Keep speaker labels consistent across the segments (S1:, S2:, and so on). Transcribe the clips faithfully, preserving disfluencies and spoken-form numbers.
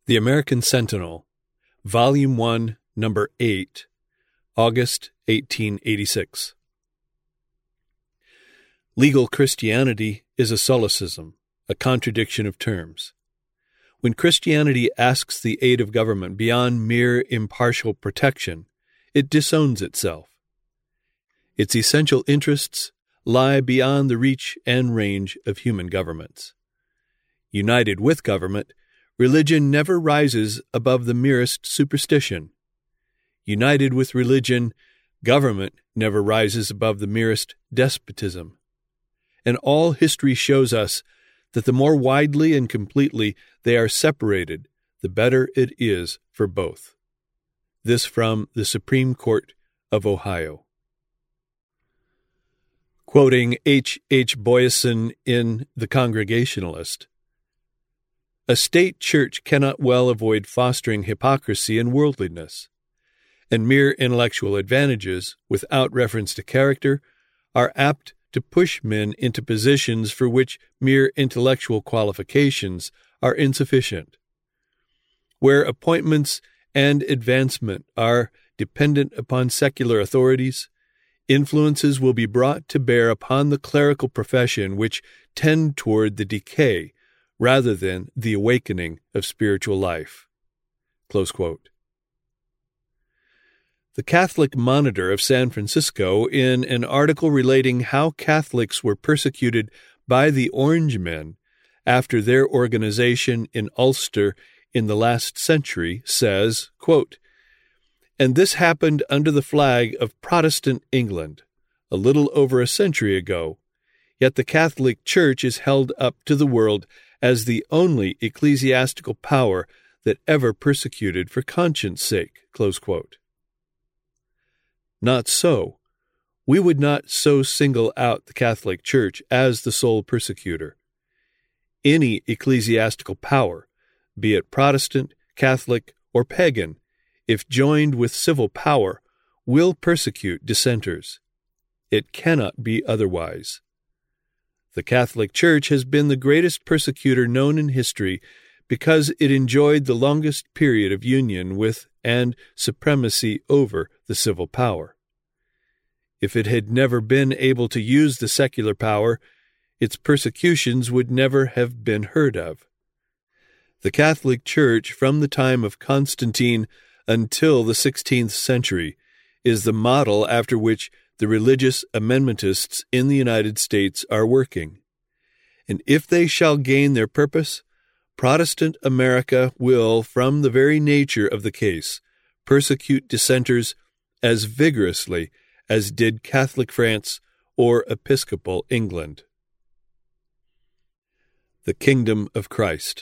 S1: The American Sentinel, Volume one, Number eight, August eighteen eighty-six. Legal Christianity is a solecism, a contradiction of terms. When Christianity asks the aid of government beyond mere impartial protection, it disowns itself. Its essential interests lie beyond the reach and range of human governments. United with government, religion never rises above the merest superstition. United with religion, government never rises above the merest despotism. And all history shows us that the more widely and completely they are separated, the better it is for both. This from the Supreme Court of Ohio. Quoting H. H. Boyesen in The Congregationalist, "A state church cannot well avoid fostering hypocrisy and worldliness, and mere intellectual advantages, without reference to character, are apt to push men into positions for which mere intellectual qualifications are insufficient. Where appointments and advancement are dependent upon secular authorities, influences will be brought to bear upon the clerical profession which tend toward the decay rather than the awakening of spiritual life." Close quote. The Catholic Monitor of San Francisco, in an article relating how Catholics were persecuted by the Orangemen after their organization in Ulster in the last century, says, quote, "And this happened under the flag of Protestant England, a little over a century ago, yet the Catholic Church is held up to the world as the only ecclesiastical power that ever persecuted for conscience' sake." Close quote. Not so. We would not so single out the Catholic Church as the sole persecutor. Any ecclesiastical power, be it Protestant, Catholic, or pagan, if joined with civil power, will persecute dissenters. It cannot be otherwise. The Catholic Church has been the greatest persecutor known in history because it enjoyed the longest period of union with and supremacy over the civil power. If it had never been able to use the secular power, its persecutions would never have been heard of. The Catholic Church, from the time of Constantine until the sixteenth century, is the model after which the religious amendmentists in the United States are working. And if they shall gain their purpose, Protestant America will, from the very nature of the case, persecute dissenters as vigorously as did Catholic France or Episcopal England. The Kingdom of Christ.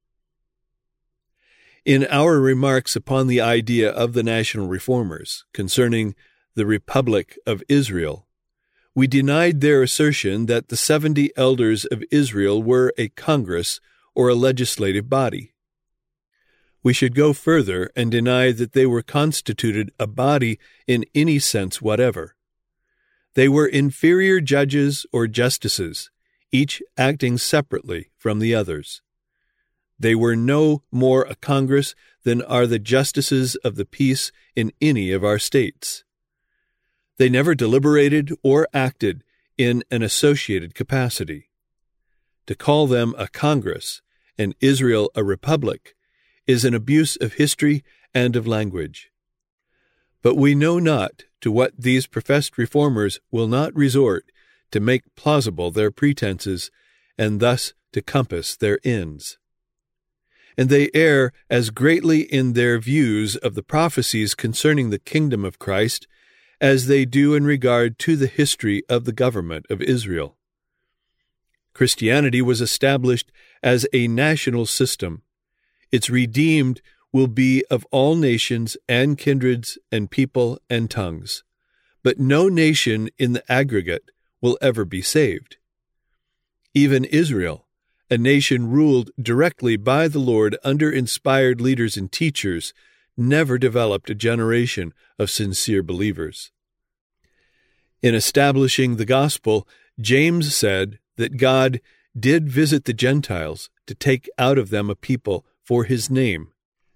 S1: In our remarks upon the idea of the National Reformers concerning the Republic of Israel, we denied their assertion that the seventy elders of Israel were a Congress or a legislative body. We should go further and deny that they were constituted a body in any sense whatever. They were inferior judges or justices, each acting separately from the others. They were no more a Congress than are the justices of the peace in any of our states. They never deliberated or acted in an associated capacity. To call them a Congress and Israel a republic is an abuse of history and of language. But we know not to what these professed reformers will not resort to make plausible their pretenses and thus to compass their ends. And they err as greatly in their views of the prophecies concerning the kingdom of Christ as they do in regard to the history of the government of Israel. Christianity was established as a national system. Its redeemed will be of all nations and kindreds and people and tongues, but no nation in the aggregate will ever be saved. Even Israel, a nation ruled directly by the Lord under inspired leaders and teachers, never developed a generation of sincere believers. In establishing the gospel, James said that God did visit the Gentiles to take out of them a people for his name,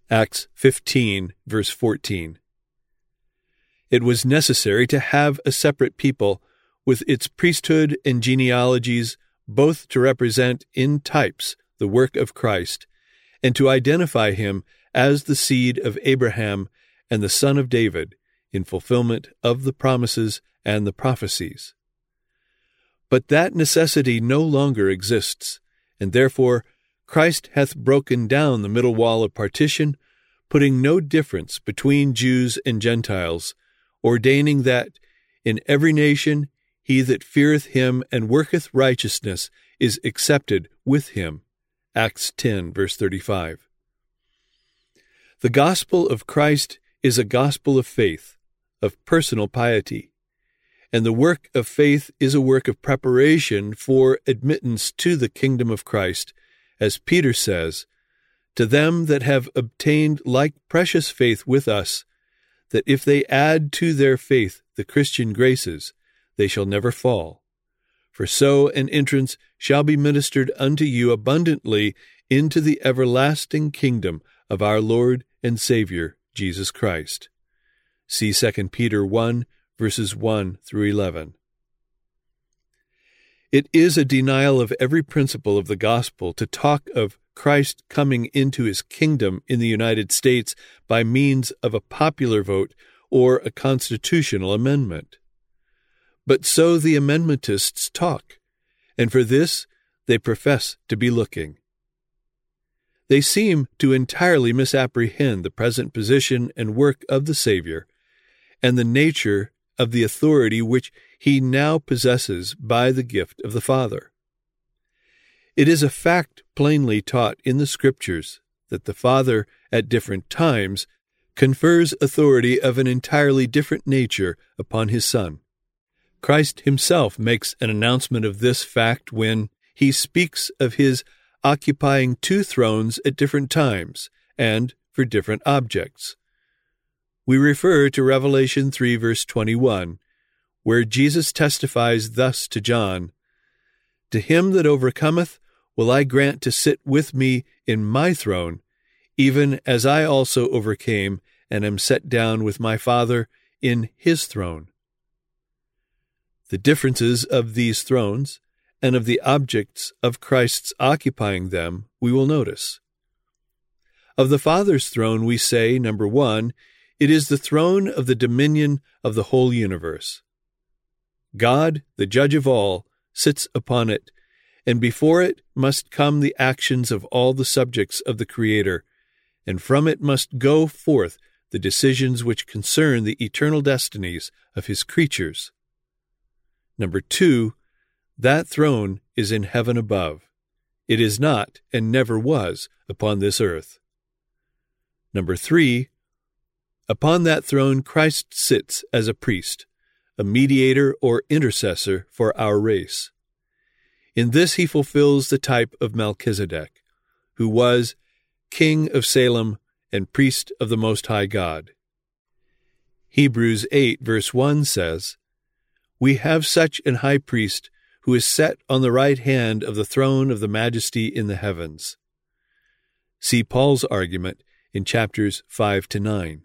S1: Acts fifteen, verse fourteen. It was necessary to have a separate people with its priesthood and genealogies, both to represent in types the work of Christ, and to identify him as the seed of Abraham and the son of David, in fulfillment of the promises and the prophecies. But that necessity no longer exists, and therefore Christ hath broken down the middle wall of partition, putting no difference between Jews and Gentiles, ordaining that in every nation he that feareth him and worketh righteousness is accepted with him. Acts ten, verse thirty-five. The gospel of Christ is a gospel of faith, of personal piety, and the work of faith is a work of preparation for admittance to the kingdom of Christ, as Peter says, to them that have obtained like precious faith with us, that if they add to their faith the Christian graces, they shall never fall. For so an entrance shall be ministered unto you abundantly into the everlasting kingdom of our Lord and Savior, Jesus Christ. See Second Peter one, verses one through eleven. It is a denial of every principle of the gospel to talk of Christ coming into his kingdom in the United States by means of a popular vote or a constitutional amendment. But so the amendmentists talk, and for this they profess to be looking. They seem to entirely misapprehend the present position and work of the Savior, and the nature of the authority which he now possesses by the gift of the Father. It is a fact plainly taught in the Scriptures that the Father, at different times, confers authority of an entirely different nature upon his Son. Christ himself makes an announcement of this fact when he speaks of his occupying two thrones at different times and for different objects. We refer to Revelation three, verse twenty-one, where Jesus testifies thus to John, "To him that overcometh will I grant to sit with me in my throne, even as I also overcame and am set down with my Father in his throne." The differences of these thrones and of the objects of Christ's occupying them we will notice. Of the Father's throne we say, number one, it is the throne of the dominion of the whole universe. God, the judge of all, sits upon it, and before it must come the actions of all the subjects of the Creator, and from it must go forth the decisions which concern the eternal destinies of his creatures. Number two, that throne is in heaven above. It is not, and never was, upon this earth. Number three, upon that throne Christ sits as a priest, a mediator or intercessor for our race. In this he fulfills the type of Melchizedek, who was king of Salem and priest of the Most High God. Hebrews eight, verse one says, "We have such an high priest who is set on the right hand of the throne of the majesty in the heavens." See Paul's argument in chapters five to nine.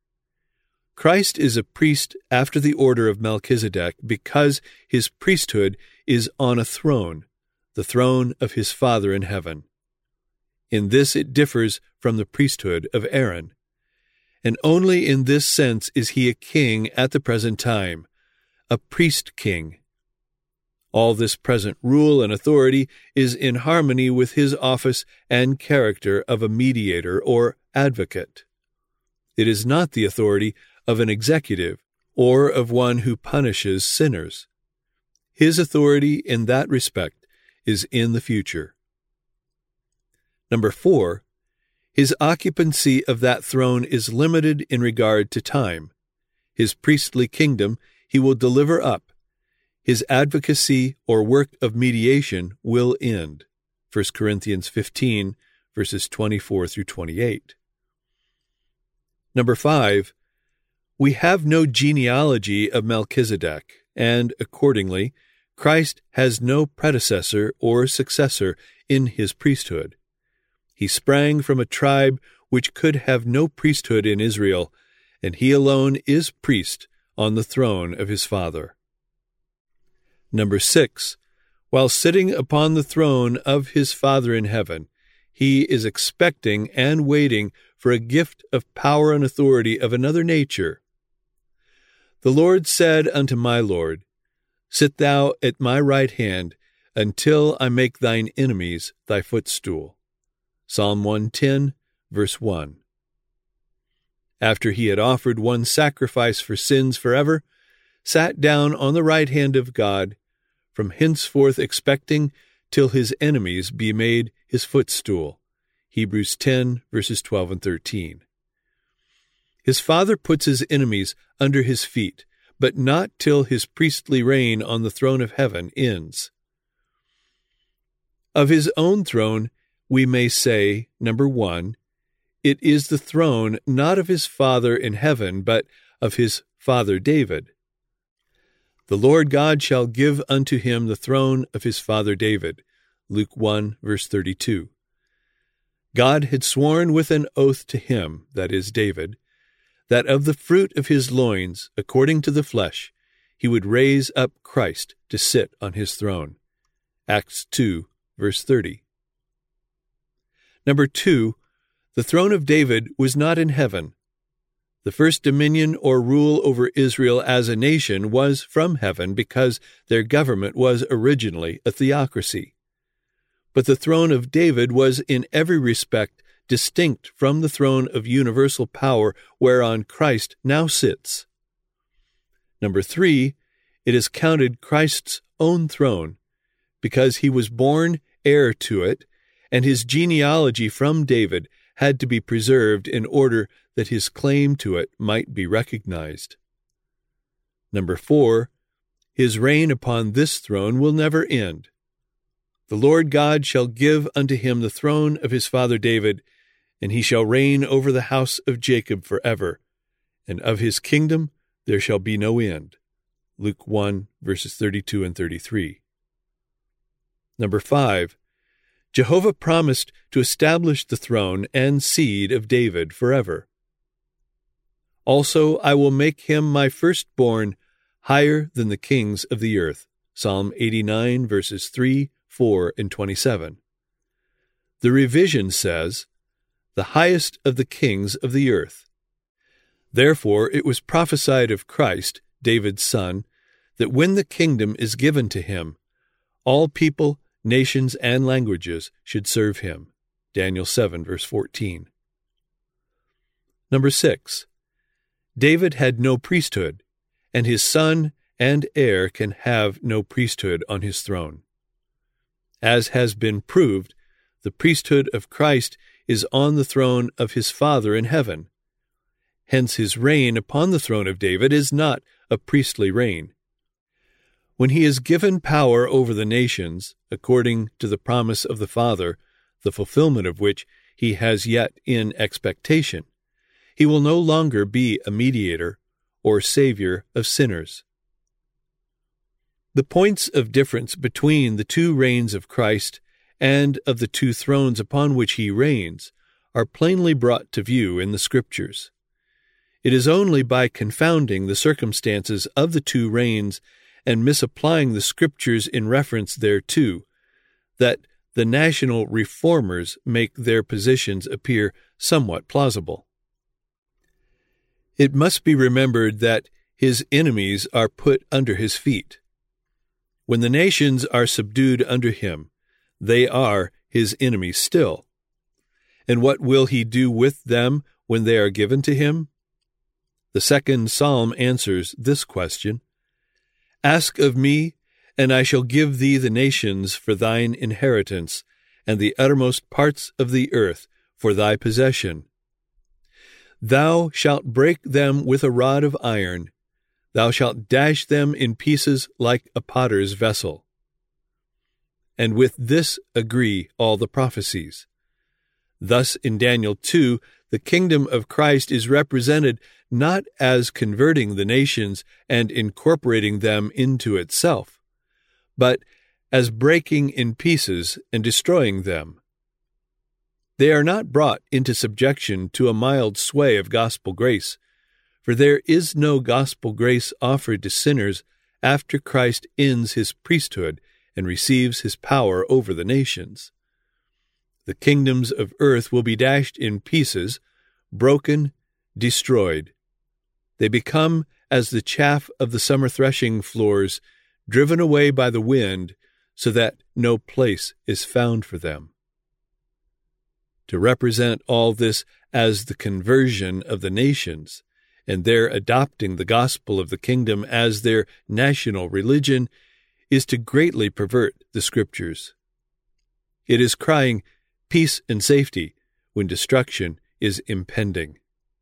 S1: Christ is a priest after the order of Melchizedek because his priesthood is on a throne, the throne of his Father in heaven. In this it differs from the priesthood of Aaron, and only in this sense is he a king at the present time, a priest-king. All this present rule and authority is in harmony with his office and character of a mediator or advocate. It is not the authority of an executive or of one who punishes sinners. His authority in that respect is in the future. Number four, his occupancy of that throne is limited in regard to time. His priestly kingdom he will deliver up. His advocacy or work of mediation will end. First Corinthians fifteen, verses twenty-four through twenty-eight. Number five, we have no genealogy of Melchizedek, and accordingly, Christ has no predecessor or successor in his priesthood. He sprang from a tribe which could have no priesthood in Israel, and he alone is priest on the throne of his Father. Number six, while sitting upon the throne of his Father in heaven, he is expecting and waiting for a gift of power and authority of another nature. The Lord said unto my Lord, Sit thou at my right hand, until I make thine enemies thy footstool. Psalm one ten, verse one. After he had offered one sacrifice for sins forever, sat down on the right hand of God, from henceforth expecting till his enemies be made his footstool. Hebrews ten, verses twelve and thirteen. His Father puts his enemies under his feet, but not till his priestly reign on the throne of heaven ends. Of his own throne, we may say, number one, it is the throne not of his Father in heaven, but of his father David. The Lord God shall give unto him the throne of his father David. Luke one, verse thirty-two. God had sworn with an oath to him, that is, David, that of the fruit of his loins, according to the flesh, he would raise up Christ to sit on his throne. Acts two, verse thirty. Number two, the throne of David was not in heaven. The first dominion or rule over Israel as a nation was from heaven because their government was originally a theocracy. But the throne of David was in every respect distinct from the throne of universal power whereon Christ now sits. Number three, it is counted Christ's own throne because he was born heir to it, and his genealogy from David had to be preserved in order that his claim to it might be recognized. Number four, his reign upon this throne will never end. The Lord God shall give unto him the throne of his father David, and he shall reign over the house of Jacob forever, and of his kingdom there shall be no end. Luke one, verses thirty-two and thirty-three. Number five, Jehovah promised to establish the throne and seed of David forever. Also, I will make him my firstborn higher than the kings of the earth. Psalm eighty-nine, verses three, four, and twenty-seven. The revision says, the highest of the kings of the earth. Therefore, it was prophesied of Christ, David's son, that when the kingdom is given to him, all people, nations, and languages should serve him. Daniel seven, verse fourteen. Number six, David had no priesthood, and his son and heir can have no priesthood on his throne. As has been proved, the priesthood of Christ is on the throne of his Father in heaven. Hence his reign upon the throne of David is not a priestly reign. When he is given power over the nations, according to the promise of the Father, the fulfillment of which he has yet in expectation, he will no longer be a mediator or savior of sinners. The points of difference between the two reigns of Christ and of the two thrones upon which he reigns are plainly brought to view in the Scriptures. It is only by confounding the circumstances of the two reigns and misapplying the Scriptures in reference thereto that the national reformers make their positions appear somewhat plausible. It must be remembered that his enemies are put under his feet. When the nations are subdued under him, they are his enemies still. And what will he do with them when they are given to him? The second psalm answers this question. Ask of me, and I shall give thee the nations for thine inheritance, and the uttermost parts of the earth for thy possession. Thou shalt break them with a rod of iron, thou shalt dash them in pieces like a potter's vessel. And with this agree all the prophecies. Thus in Daniel two, the kingdom of Christ is represented not as converting the nations and incorporating them into itself, but as breaking in pieces and destroying them. They are not brought into subjection to a mild sway of gospel grace, for there is no gospel grace offered to sinners after Christ ends his priesthood and receives his power over the nations. The kingdoms of earth will be dashed in pieces, broken, destroyed. They become as the chaff of the summer threshing floors, driven away by the wind, so that no place is found for them. To represent all this as the conversion of the nations, and their adopting the gospel of the kingdom as their national religion, is to greatly pervert the Scriptures. It is crying peace and safety when destruction is impending.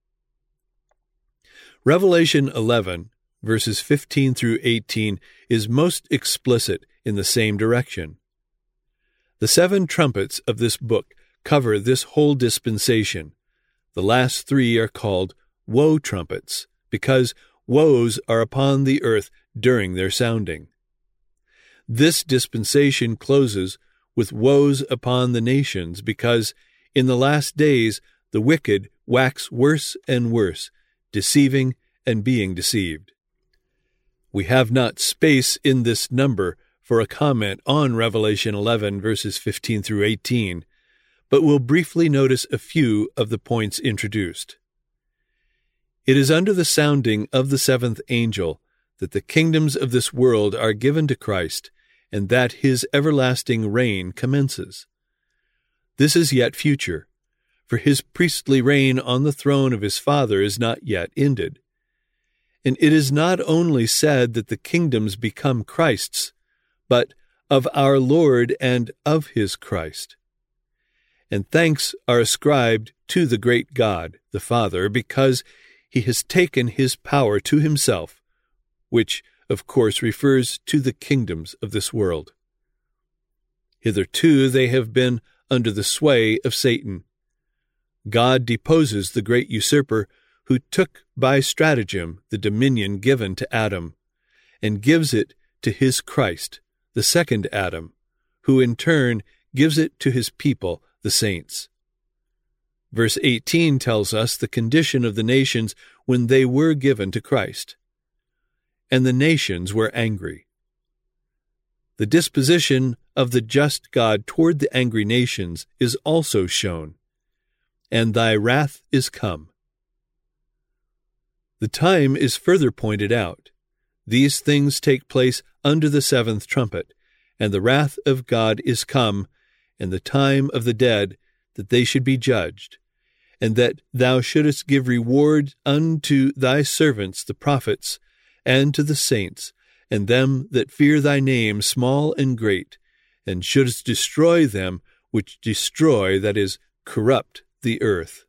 S1: Revelation eleven, verses fifteen through eighteen, is most explicit in the same direction. The seven trumpets of this book cover this whole dispensation. The last three are called woe trumpets, because woes are upon the earth during their sounding. This dispensation closes with woes upon the nations, because in the last days the wicked wax worse and worse, deceiving and being deceived. We have not space in this number for a comment on Revelation eleven, verses fifteen through eighteen, but we'll briefly notice a few of the points introduced. It is under the sounding of the seventh angel that the kingdoms of this world are given to Christ, and that his everlasting reign commences. This is yet future, for his priestly reign on the throne of his Father is not yet ended. And it is not only said that the kingdoms become Christ's, but of our Lord and of his Christ. And thanks are ascribed to the great God, the Father, because he has taken his power to himself, which, of course, refers to the kingdoms of this world. Hitherto they have been under the sway of Satan. God deposes the great usurper who took by stratagem the dominion given to Adam, and gives it to his Christ, the second Adam, who in turn gives it to his people, the saints. Verse eighteen tells us the condition of the nations when they were given to Christ. And the nations were angry. The disposition of the just God toward the angry nations is also shown. And thy wrath is come. The time is further pointed out. These things take place under the seventh trumpet, and the wrath of God is come, and the time of the dead, that they should be judged, and that thou shouldest give reward unto thy servants the prophets, and to the saints, and them that fear thy name, small and great, and shouldest destroy them which destroy, that is, corrupt the earth.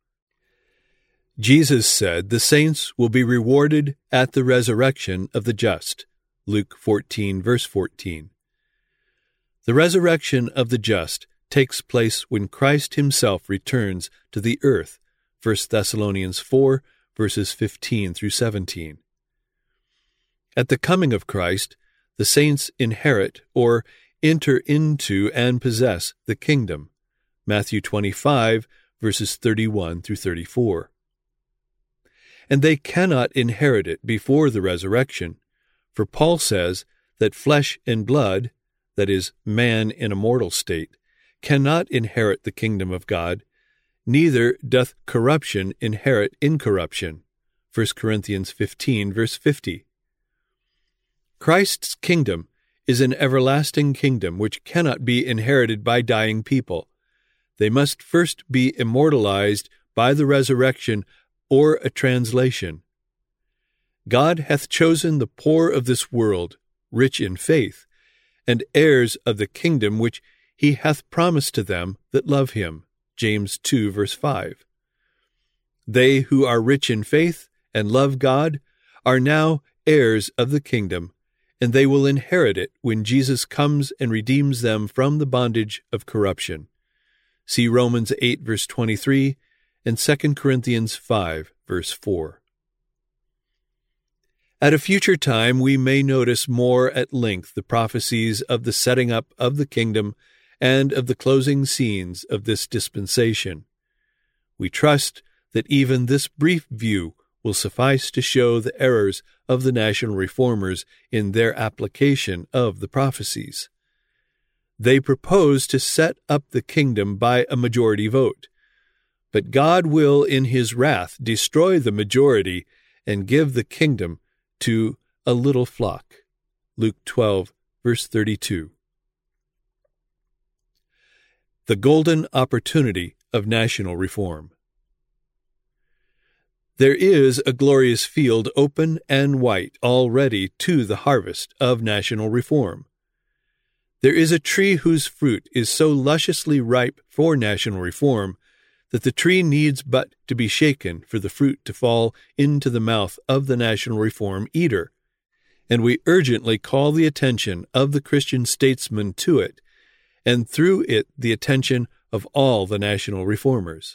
S1: Jesus said the saints will be rewarded at the resurrection of the just. Luke fourteen, verse fourteen. The resurrection of the just takes place when Christ himself returns to the earth. First Thessalonians four, verses fifteen through seventeen. At the coming of Christ, the saints inherit or enter into and possess the kingdom. Matthew twenty-five, verses thirty-one through thirty-four. And they cannot inherit it before the resurrection, for Paul says that flesh and blood, that is, man in a mortal state, cannot inherit the kingdom of God, neither doth corruption inherit incorruption. First Corinthians fifteen, verse fifty. Christ's kingdom is an everlasting kingdom which cannot be inherited by dying people. They must first be immortalized by the resurrection or a translation. God hath chosen the poor of this world, rich in faith, and heirs of the kingdom which he hath promised to them that love him. James two, verse five. They who are rich in faith and love God are now heirs of the kingdom, and they will inherit it when Jesus comes and redeems them from the bondage of corruption. See Romans eight, verse twenty-three, and Second Corinthians five, verse four. At a future time we may notice more at length the prophecies of the setting up of the kingdom and of the closing scenes of this dispensation. We trust that even this brief view will suffice to show the errors of the national reformers in their application of the prophecies. They propose to set up the kingdom by a majority vote, but God will in his wrath destroy the majority and give the kingdom to a little flock. Luke twelve, verse thirty-two. The golden opportunity of national reform. There is a glorious field open and white already to the harvest of national reform. There is a tree whose fruit is so lusciously ripe for national reform that the tree needs but to be shaken for the fruit to fall into the mouth of the national reform eater, and we urgently call the attention of the Christian statesmen to it, and through it the attention of all the national reformers.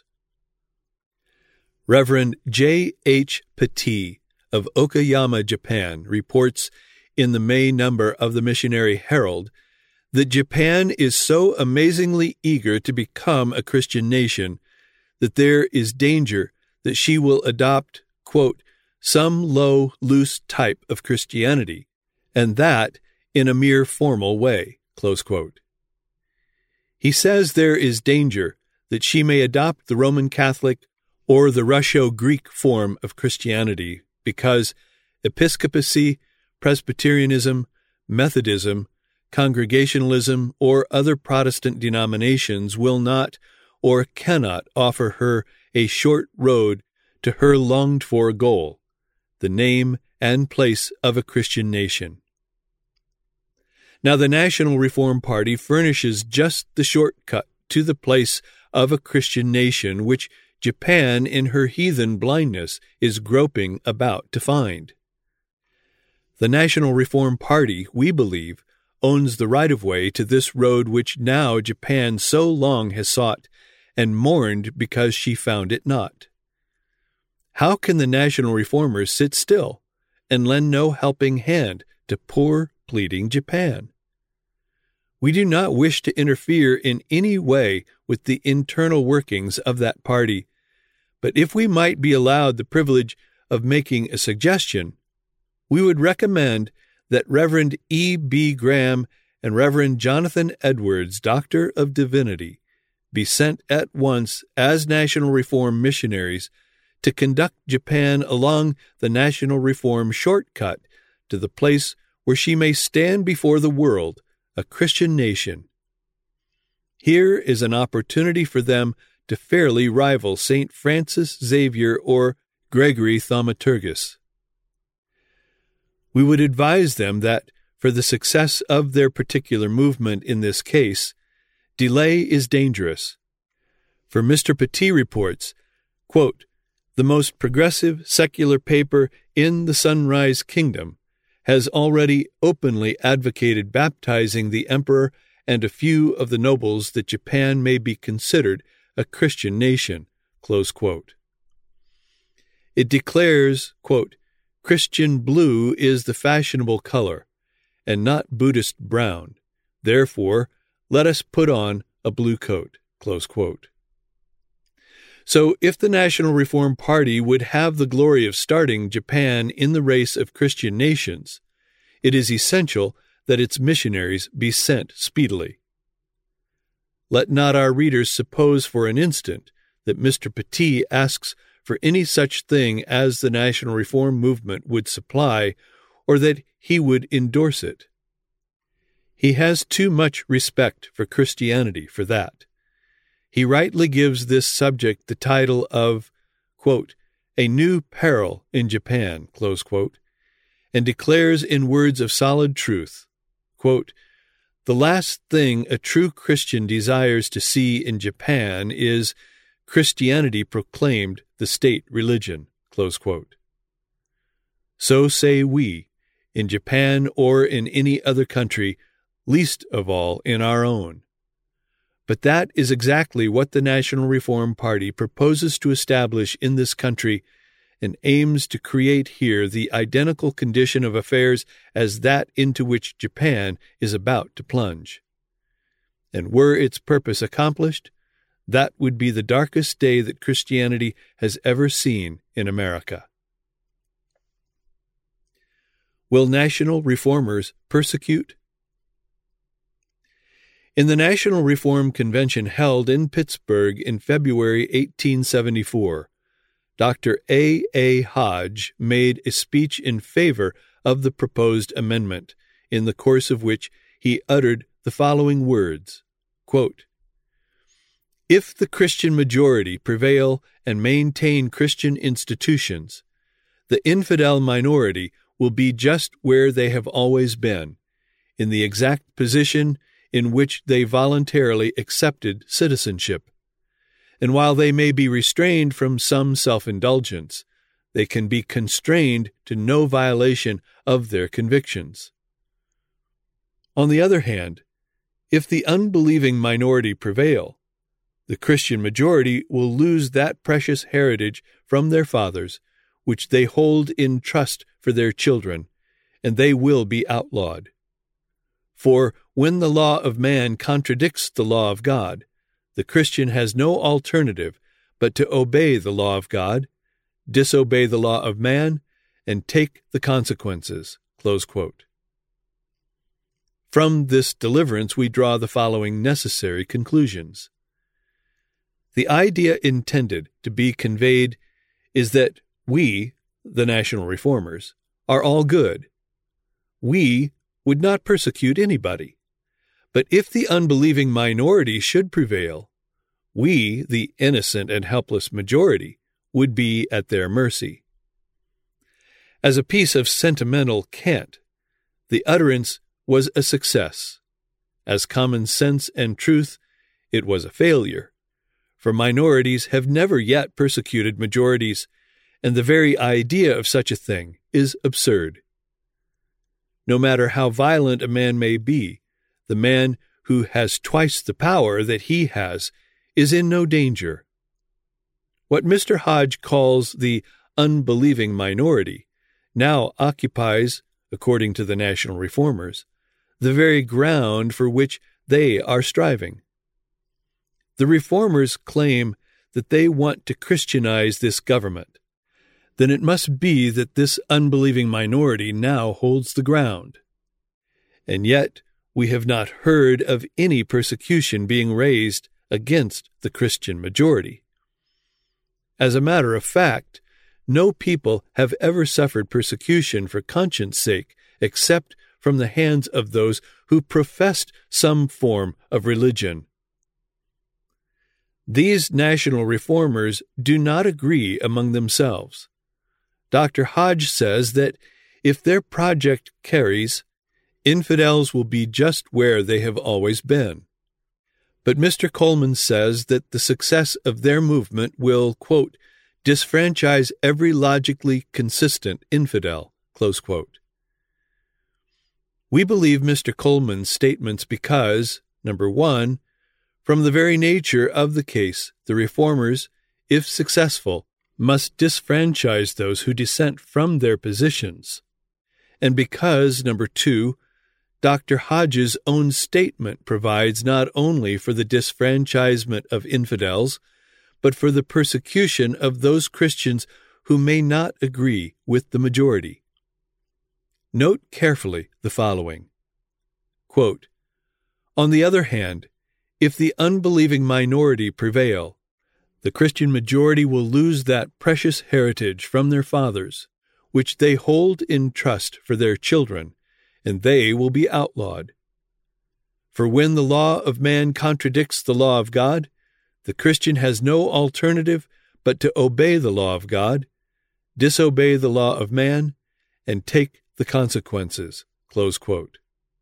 S1: Reverend J H Petit of Okayama, Japan, reports in the May number of the Missionary Herald that Japan is so amazingly eager to become a Christian nation that there is danger that she will adopt, quote, some low, loose type of Christianity, and that in a mere formal way, close quote. He says there is danger that she may adopt the Roman Catholic or the Russo-Greek form of Christianity because Episcopacy, Presbyterianism, Methodism, Congregationalism, or other Protestant denominations will not or cannot offer her a short road to her longed-for goal, the name and place of a Christian nation. Now, the National Reform Party furnishes just the shortcut to the place of a Christian nation which Japan, in her heathen blindness, is groping about to find. The National Reform Party, we believe, owns the right-of-way to this road which now Japan so long has sought and mourned because she found it not. How can the national reformers sit still and lend no helping hand to poor, pleading Japan? We do not wish to interfere in any way with the internal workings of that party, but if we might be allowed the privilege of making a suggestion, we would recommend that Reverend E B Graham and Reverend Jonathan Edwards, Doctor of Divinity, be sent at once as National Reform missionaries to conduct Japan along the National Reform shortcut to the place where she may stand before the world, a Christian nation. Here is an opportunity for them to fairly rival Saint Francis Xavier or Gregory Thaumaturgus. We would advise them that, for the success of their particular movement in this case, delay is dangerous. For Mister Petit reports, quote, the most progressive secular paper in the Sunrise Kingdom has already openly advocated baptizing the emperor and a few of the nobles that Japan may be considered a Christian nation, close quote. It declares, quote, Christian blue is the fashionable color, and not Buddhist brown. Therefore, let us put on a blue coat, close quote. So if the National Reform Party would have the glory of starting Japan in the race of Christian nations, it is essential that its missionaries be sent speedily. Let not our readers suppose for an instant that Mister Petit asks for any such thing as the National Reform movement would supply, or that he would endorse it. He has too much respect for Christianity for that. He rightly gives this subject the title of, quote, a new peril in Japan, close quote, and declares in words of solid truth, quote, the last thing a true Christian desires to see in Japan is Christianity proclaimed the state religion, close quote. So say we, in Japan or in any other country, least of all in our own. But that is exactly what the National Reform Party proposes to establish in this country and aims to create here the identical condition of affairs as that into which Japan is about to plunge. and were its purpose accomplished, that would be the darkest day that Christianity has ever seen in America. Will national reformers persecute? In the National Reform Convention held in Pittsburgh in February eighteen seventy-four, Doctor A. A. Hodge made a speech in favor of the proposed amendment, in the course of which he uttered the following words, quote, "If the Christian majority prevail and maintain Christian institutions, the infidel minority will be just where they have always been, in the exact position in which they voluntarily accepted citizenship. And while they may be restrained from some self-indulgence, they can be constrained to no violation of their convictions. On the other hand, if the unbelieving minority prevail, the Christian majority will lose that precious heritage from their fathers, which they hold in trust for their children, and they will be outlawed. For when the law of man contradicts the law of God, the Christian has no alternative but to obey the law of God, disobey the law of man, and take the consequences." Close quote. From this deliverance we draw the following necessary conclusions. The idea intended to be conveyed is that we, the National Reformers, are all good. We would not persecute anybody. But if the unbelieving minority should prevail, we, the innocent and helpless majority, would be at their mercy. As a piece of sentimental cant, the utterance was a success. As common sense and truth, it was a failure, for minorities have never yet persecuted majorities, and the very idea of such a thing is absurd. No matter how violent a man may be, the man who has twice the power that he has is in no danger. What Mister Hodge calls the unbelieving minority now occupies, according to the National Reformers, the very ground for which they are striving. The Reformers claim that they want to Christianize this government. Then it must be that this unbelieving minority now holds the ground. And yet we have not heard of any persecution being raised against the Christian majority. As a matter of fact, no people have ever suffered persecution for conscience sake except from the hands of those who professed some form of religion. These national reformers do not agree among themselves. Doctor Hodge says that if their project carries, infidels will be just where they have always been. But Mister Coleman says that the success of their movement will, quote, disfranchise every logically consistent infidel, close quote. We believe Mister Coleman's statements because, number one, from the very nature of the case, the reformers, if successful, must disfranchise those who dissent from their positions, and because, number two, Doctor Hodge's own statement provides not only for the disfranchisement of infidels, but for the persecution of those Christians who may not agree with the majority. Note carefully the following. Quote, "On the other hand, if the unbelieving minority prevail, the Christian majority will lose that precious heritage from their fathers, which they hold in trust for their children, and they will be outlawed. For when the law of man contradicts the law of God, the Christian has no alternative but to obey the law of God, disobey the law of man, and take the consequences." Close quote.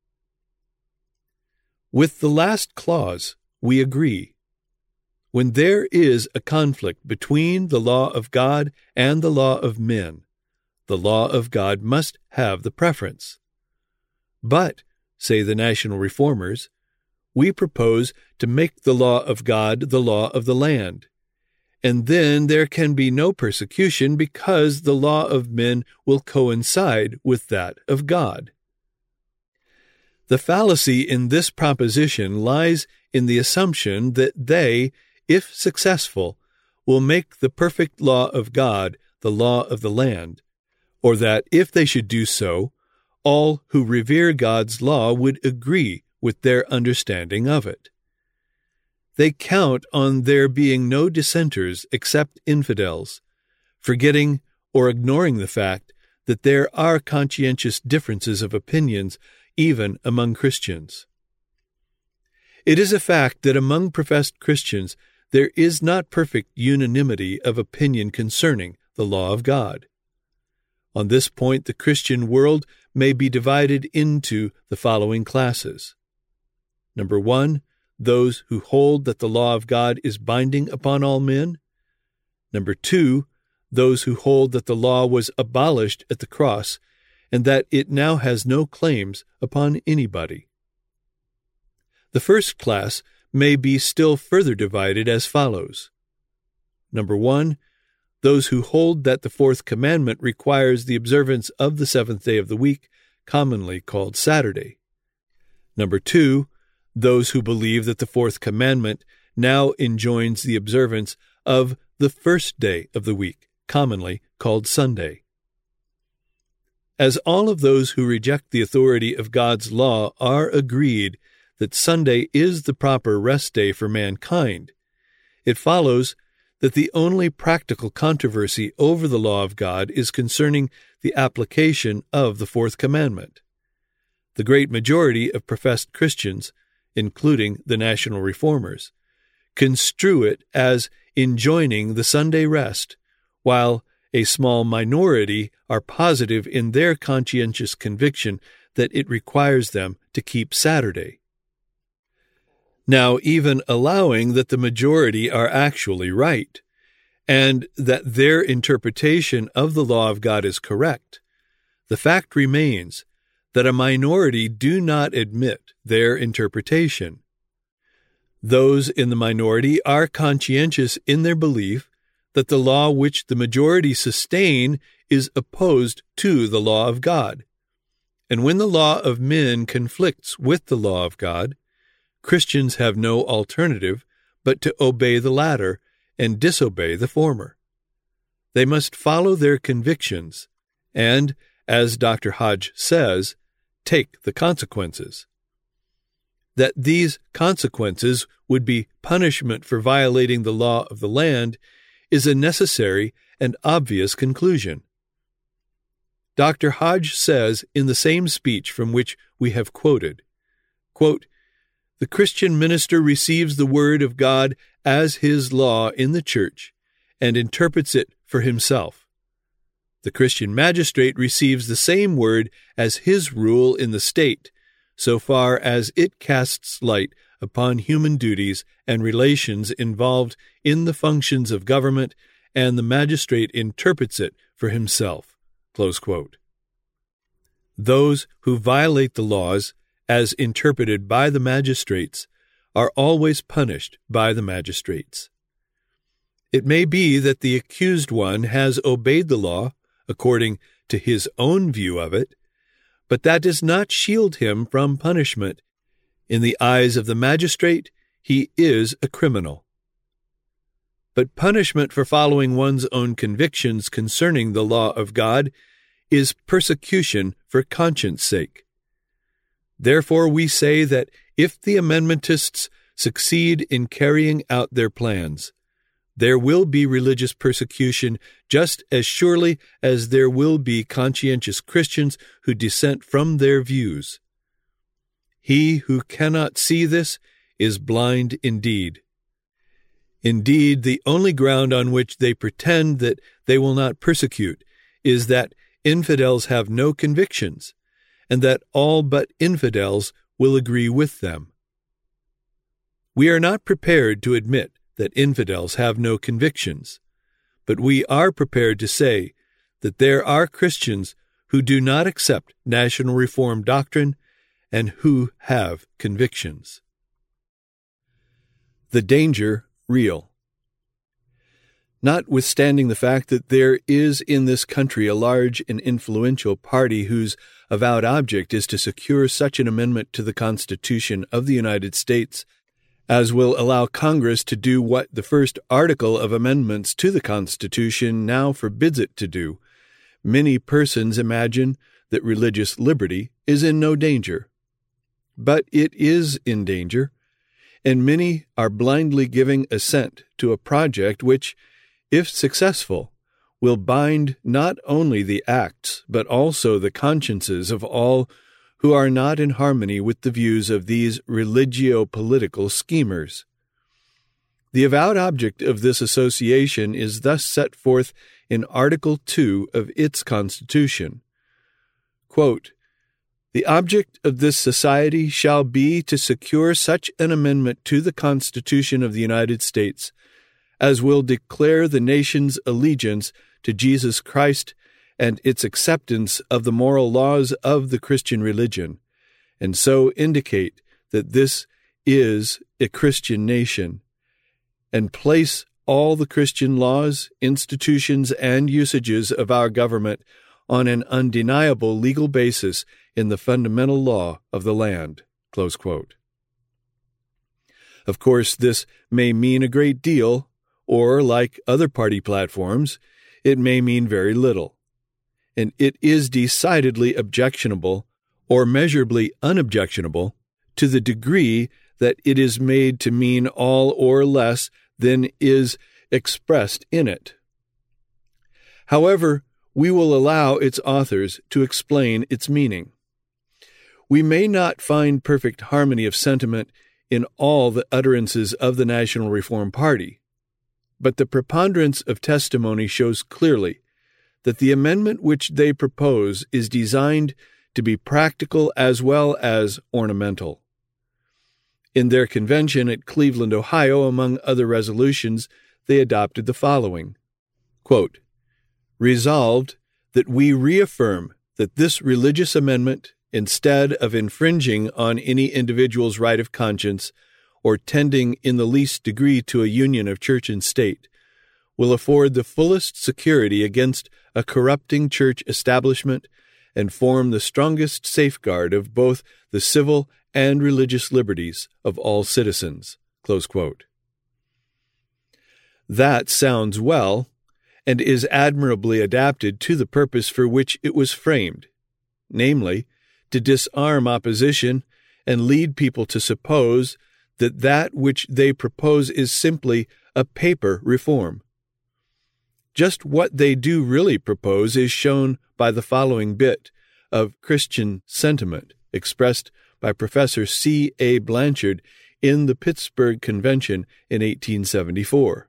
S1: With the last clause, we agree. When there is a conflict between the law of God and the law of men, the law of God must have the preference. But, say the National Reformers, we propose to make the law of God the law of the land, and then there can be no persecution because the law of men will coincide with that of God. The fallacy in this proposition lies in the assumption that they, if successful, will make the perfect law of God the law of the land, or that if they should do so, all who revere God's law would agree with their understanding of it. They count on there being no dissenters except infidels, forgetting or ignoring the fact that there are conscientious differences of opinions even among Christians. It is a fact that among professed Christians there is not perfect unanimity of opinion concerning the law of God. On this point, the Christian world may be divided into the following classes. Number one, those who hold that the law of God is binding upon all men. Number two, those who hold that the law was abolished at the cross and that it now has no claims upon anybody. The first class may be still further divided as follows. Number one, those who hold that the fourth commandment requires the observance of the seventh day of the week, commonly called Saturday. Number two, those who believe that the fourth commandment now enjoins the observance of the first day of the week, commonly called Sunday. As all of those who reject the authority of God's law are agreed that Sunday is the proper rest day for mankind, it follows that the only practical controversy over the law of God is concerning the application of the fourth commandment. The great majority of professed Christians, including the National Reformers, construe it as enjoining the Sunday rest, while a small minority are positive in their conscientious conviction that it requires them to keep Saturday. Now, even allowing that the majority are actually right, and that their interpretation of the law of God is correct, the fact remains that a minority do not admit their interpretation. Those in the minority are conscientious in their belief that the law which the majority sustain is opposed to the law of God. And when the law of men conflicts with the law of God, Christians have no alternative but to obey the latter and disobey the former. They must follow their convictions and, as Doctor Hodge says, take the consequences. That these consequences would be punishment for violating the law of the land is a necessary and obvious conclusion. Doctor Hodge says in the same speech from which we have quoted, quote, "The Christian minister receives the word of God as his law in the church and interprets it for himself. The Christian magistrate receives the same word as his rule in the state, so far as it casts light upon human duties and relations involved in the functions of government, and the magistrate interprets it for himself." Close quote. Those who violate the laws, as interpreted by the magistrates, are always punished by the magistrates. It may be that the accused one has obeyed the law according to his own view of it, but that does not shield him from punishment. In the eyes of the magistrate, he is a criminal. But punishment for following one's own convictions concerning the law of God is persecution for conscience sake. Therefore, we say that if the amendmentists succeed in carrying out their plans, there will be religious persecution just as surely as there will be conscientious Christians who dissent from their views. He who cannot see this is blind indeed. Indeed, the only ground on which they pretend that they will not persecute is that infidels have no convictions, and that all but infidels will agree with them. We are not prepared to admit that infidels have no convictions, but we are prepared to say that there are Christians who do not accept national reform doctrine and who have convictions. The danger real. Notwithstanding the fact that there is in this country a large and influential party whose avowed object is to secure such an amendment to the Constitution of the United States as will allow Congress to do what the first article of amendments to the Constitution now forbids it to do. Many persons imagine that religious liberty is in no danger. But it is in danger, and many are blindly giving assent to a project which, if successful, will bind not only the acts but also the consciences of all who are not in harmony with the views of these religio-political schemers. The avowed object of this association is thus set forth in Article two of its Constitution. Quote, "The object of this society shall be to secure such an amendment to the Constitution of the United States as will declare the nation's allegiance to Jesus Christ and its acceptance of the moral laws of the Christian religion, and so indicate that this is a Christian nation, and place all the Christian laws, institutions, and usages of our government on an undeniable legal basis in the fundamental law of the land." Close quote. Of course, this may mean a great deal, or, like other party platforms, it may mean very little. And it is decidedly objectionable, or measurably unobjectionable, to the degree that it is made to mean all or less than is expressed in it. However, we will allow its authors to explain its meaning. We may not find perfect harmony of sentiment in all the utterances of the National Reform Party, but the preponderance of testimony shows clearly that the amendment which they propose is designed to be practical as well as ornamental. In their convention at Cleveland, Ohio, among other resolutions, they adopted the following. Quote, "Resolved that we reaffirm that this religious amendment, instead of infringing on any individual's right of conscience or tending in the least degree to a union of church and state, will afford the fullest security against a corrupting church establishment and form the strongest safeguard of both the civil and religious liberties of all citizens." Close quote. That sounds well and is admirably adapted to the purpose for which it was framed, namely, to disarm opposition and lead people to suppose that that which they propose is simply a paper reform. Just what they do really propose is shown by the following bit of Christian sentiment expressed by Professor C. A. Blanchard in the Pittsburgh Convention in eighteen seventy-four.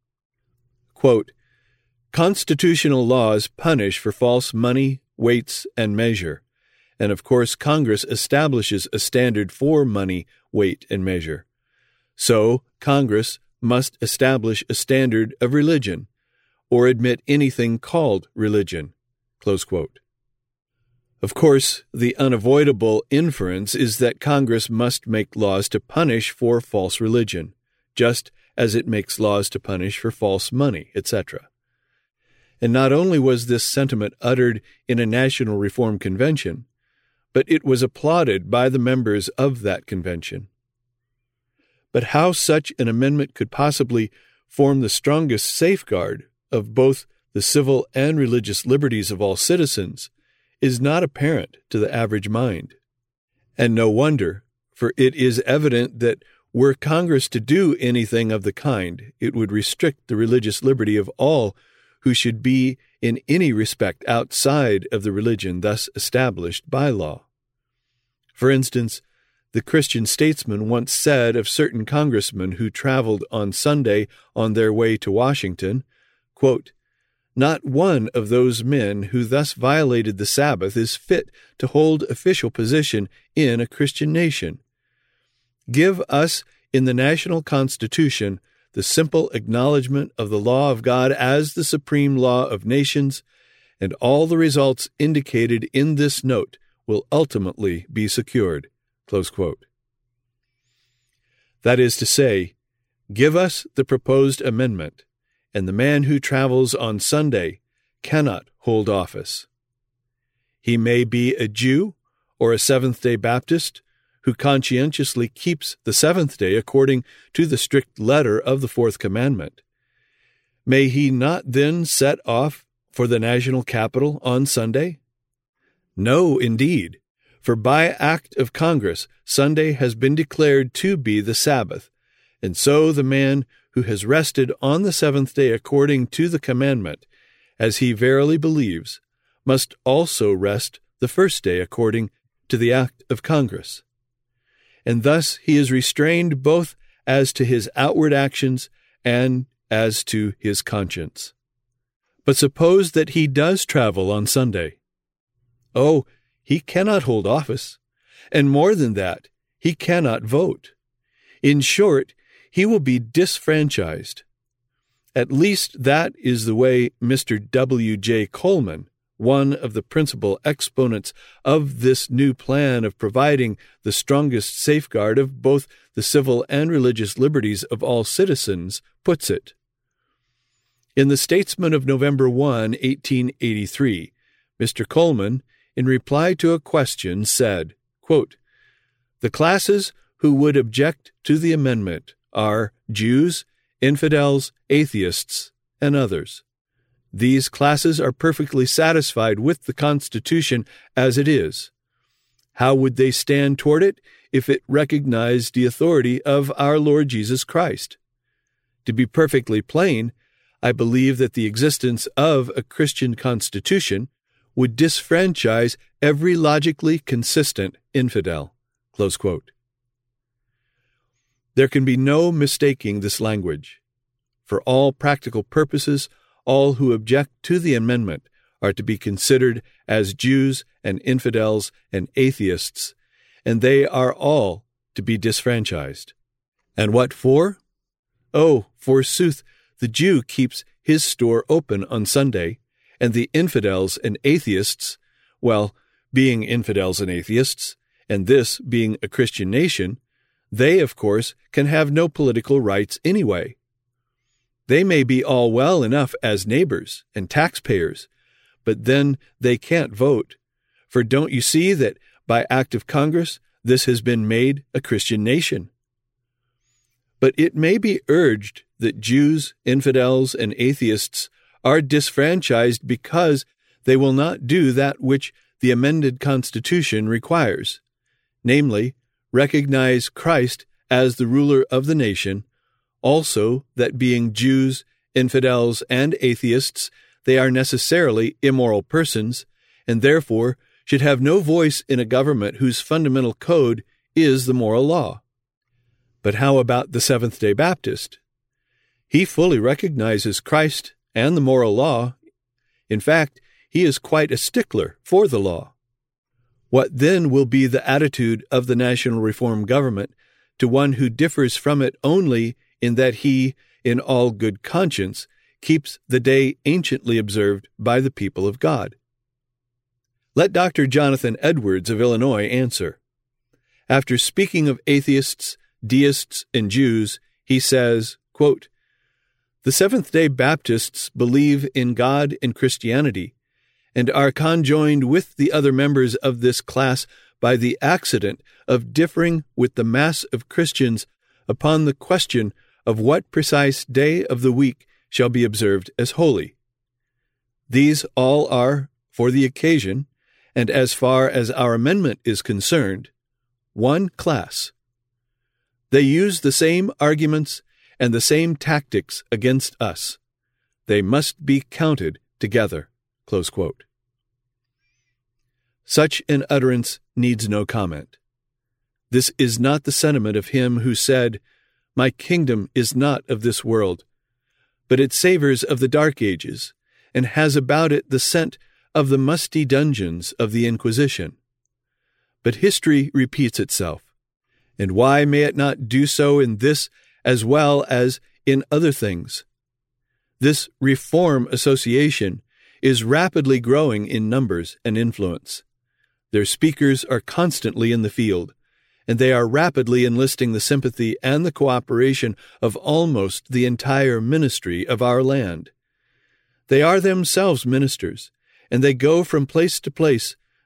S1: Quote, "Constitutional laws punish for false money, weights, and measure, and of course Congress establishes a standard for money, weight, and measure. So Congress must establish a standard of religion, or admit anything called religion." Close quote. Of course, the unavoidable inference is that Congress must make laws to punish for false religion, just as it makes laws to punish for false money, et cetera. And not only was this sentiment uttered in a National Reform Convention, but it was applauded by the members of that convention. But how such an amendment could possibly form the strongest safeguard of both the civil and religious liberties of all citizens is not apparent to the average mind. And no wonder, for it is evident that were Congress to do anything of the kind, it would restrict the religious liberty of all who should be in any respect outside of the religion thus established by law. For instance, the Christian Statesman once said of certain congressmen who traveled on Sunday on their way to Washington, quote, "Not one of those men who thus violated the Sabbath is fit to hold official position in a Christian nation. Give us in the national Constitution the simple acknowledgement of the law of God as the supreme law of nations, and all the results indicated in this note will ultimately be secured." Close quote. That is to say, give us the proposed amendment, and the man who travels on Sunday cannot hold office. He may be a Jew or a Seventh-day Baptist who conscientiously keeps the seventh day according to the strict letter of the fourth commandment. May he not then set off for the national capital on Sunday? No, indeed, for by act of Congress, Sunday has been declared to be the Sabbath, and so the man who has rested on the seventh day according to the commandment, as he verily believes, must also rest the first day according to the act of Congress. And thus he is restrained both as to his outward actions and as to his conscience. But suppose that he does travel on Sunday. Oh, he cannot hold office, and more than that, he cannot vote. In short, he will be disfranchised. At least that is the way Mister W J Coleman, one of the principal exponents of this new plan of providing the strongest safeguard of both the civil and religious liberties of all citizens, puts it. In the Statesman of November first, eighteen eighty-three, Mister Coleman, in reply to a question, said, quote, "The classes who would object to the amendment are Jews, infidels, atheists, and others. These classes are perfectly satisfied with the Constitution as it is. How would they stand toward it if it recognized the authority of our Lord Jesus Christ? To be perfectly plain, I believe that the existence of a Christian Constitution would disfranchise every logically consistent infidel." Close quote. There can be no mistaking this language. For all practical purposes, all who object to the amendment are to be considered as Jews and infidels and atheists, and they are all to be disfranchised. And what for? Oh, forsooth, the Jew keeps his store open on Sunday, and the infidels and atheists, well, being infidels and atheists, and this being a Christian nation, they, of course, can have no political rights anyway. They may be all well enough as neighbors and taxpayers, but then they can't vote. For don't you see that by act of Congress this has been made a Christian nation? But it may be urged that Jews, infidels, and atheists are disfranchised because they will not do that which the amended Constitution requires, namely, recognize Christ as the ruler of the nation, also that being Jews, infidels, and atheists, they are necessarily immoral persons, and therefore should have no voice in a government whose fundamental code is the moral law. But how about the Seventh-day Baptist? He fully recognizes Christ and the moral law. In fact, he is quite a stickler for the law. What then will be the attitude of the National Reform Government to one who differs from it only in that he, in all good conscience, keeps the day anciently observed by the people of God? Let Doctor Jonathan Edwards of Illinois answer. After speaking of atheists, deists, and Jews, he says, quote, "The Seventh-day Baptists believe in God and Christianity, and are conjoined with the other members of this class by the accident of differing with the mass of Christians upon the question of what precise day of the week shall be observed as holy. These all are, for the occasion, and as far as our amendment is concerned, one class. They use the same arguments and the same tactics against us. They must be counted together." Close quote. Such an utterance needs no comment. This is not the sentiment of him who said, "My kingdom is not of this world," but it savors of the dark ages, and has about it the scent of the musty dungeons of the Inquisition. But history repeats itself, and why may it not do so in this as well as in other things? This Reform Association is rapidly growing in numbers and influence. Their speakers are constantly in the field, and they are rapidly enlisting the sympathy and the cooperation of almost the entire ministry of our land. They are themselves ministers, and they go from place to place,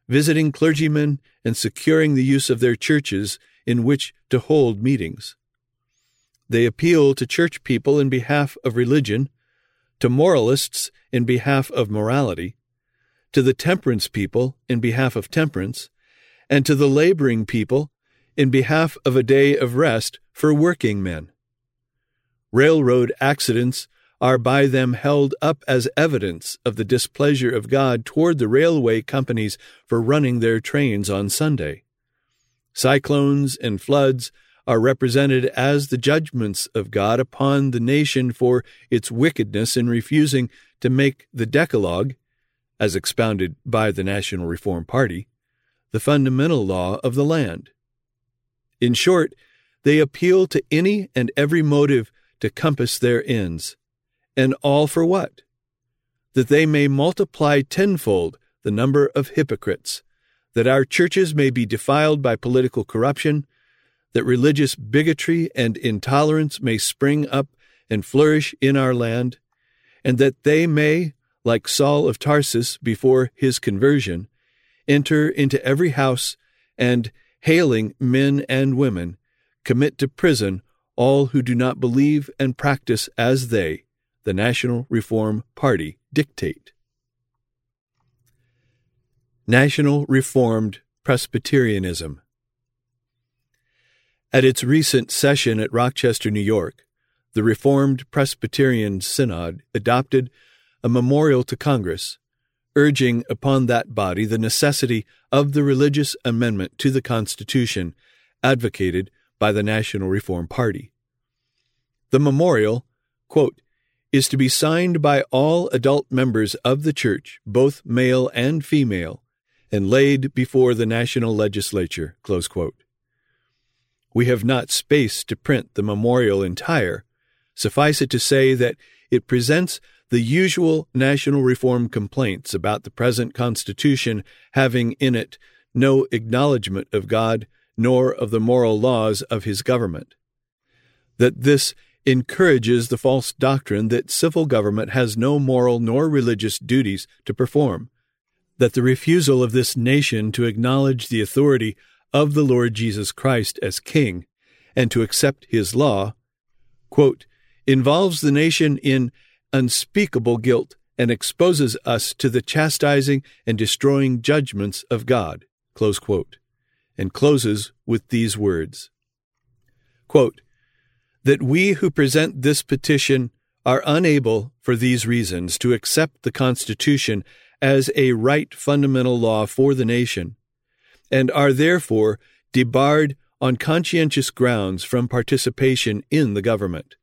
S1: visiting clergymen, and securing the use of their churches in which to hold meetings. They appeal to church people in behalf of religion, to moralists in behalf of morality, to the temperance people in behalf of temperance, and to the laboring people in behalf of a day of rest for working men. Railroad accidents are by them held up as evidence of the displeasure of God toward the railway companies for running their trains on Sunday. Cyclones and floods are represented as the judgments of God upon the nation for its wickedness in refusing to make the Decalogue, as expounded by the National Reform Party, the fundamental law of the land. In short, they appeal to any and every motive to compass their ends. And all for what? That they may multiply tenfold the number of hypocrites, that our churches may be defiled by political corruption, that religious bigotry and intolerance may spring up and flourish in our land, and that they may, like Saul of Tarsus before his conversion, enter into every house and, hailing men and women, commit to prison all who do not believe and practice as they, the National Reform Party, dictate. National Reformed Presbyterianism. At its recent session at Rochester, New York, the Reformed Presbyterian Synod adopted a memorial to Congress, urging upon that body the necessity of the religious amendment to the Constitution advocated by the National Reform Party. The memorial, quote, is to be signed by all adult members of the Church, both male and female, and laid before the national legislature, close quote. We have not space to print the memorial entire. Suffice it to say that it presents the usual national reform complaints about the present Constitution having in it no acknowledgement of God nor of the moral laws of his government. That this encourages the false doctrine that civil government has no moral nor religious duties to perform, that the refusal of this nation to acknowledge the authority of the Lord Jesus Christ as King and to accept his law, quote, involves the nation in unspeakable guilt and exposes us to the chastising and destroying judgments of God, close quote, and closes with these words, quote, that we who present this petition are unable, for these reasons, to accept the Constitution as a right fundamental law for the nation, and are therefore debarred on conscientious grounds from participation in the government.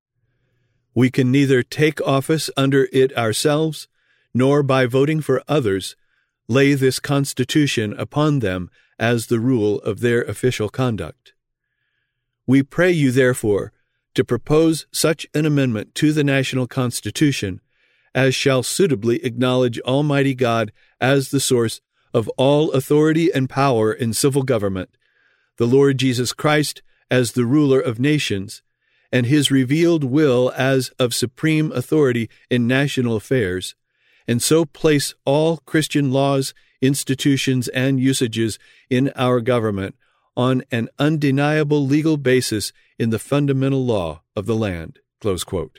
S1: We can neither take office under it ourselves, nor by voting for others, lay this Constitution upon them as the rule of their official conduct. We pray you, therefore, to propose such an amendment to the national Constitution as shall suitably acknowledge Almighty God as the source of all authority and power in civil government, the Lord Jesus Christ as the ruler of nations, and his revealed will as of supreme authority in national affairs, and so place all Christian laws, institutions, and usages in our government on an undeniable legal basis in the fundamental law of the land, close quote.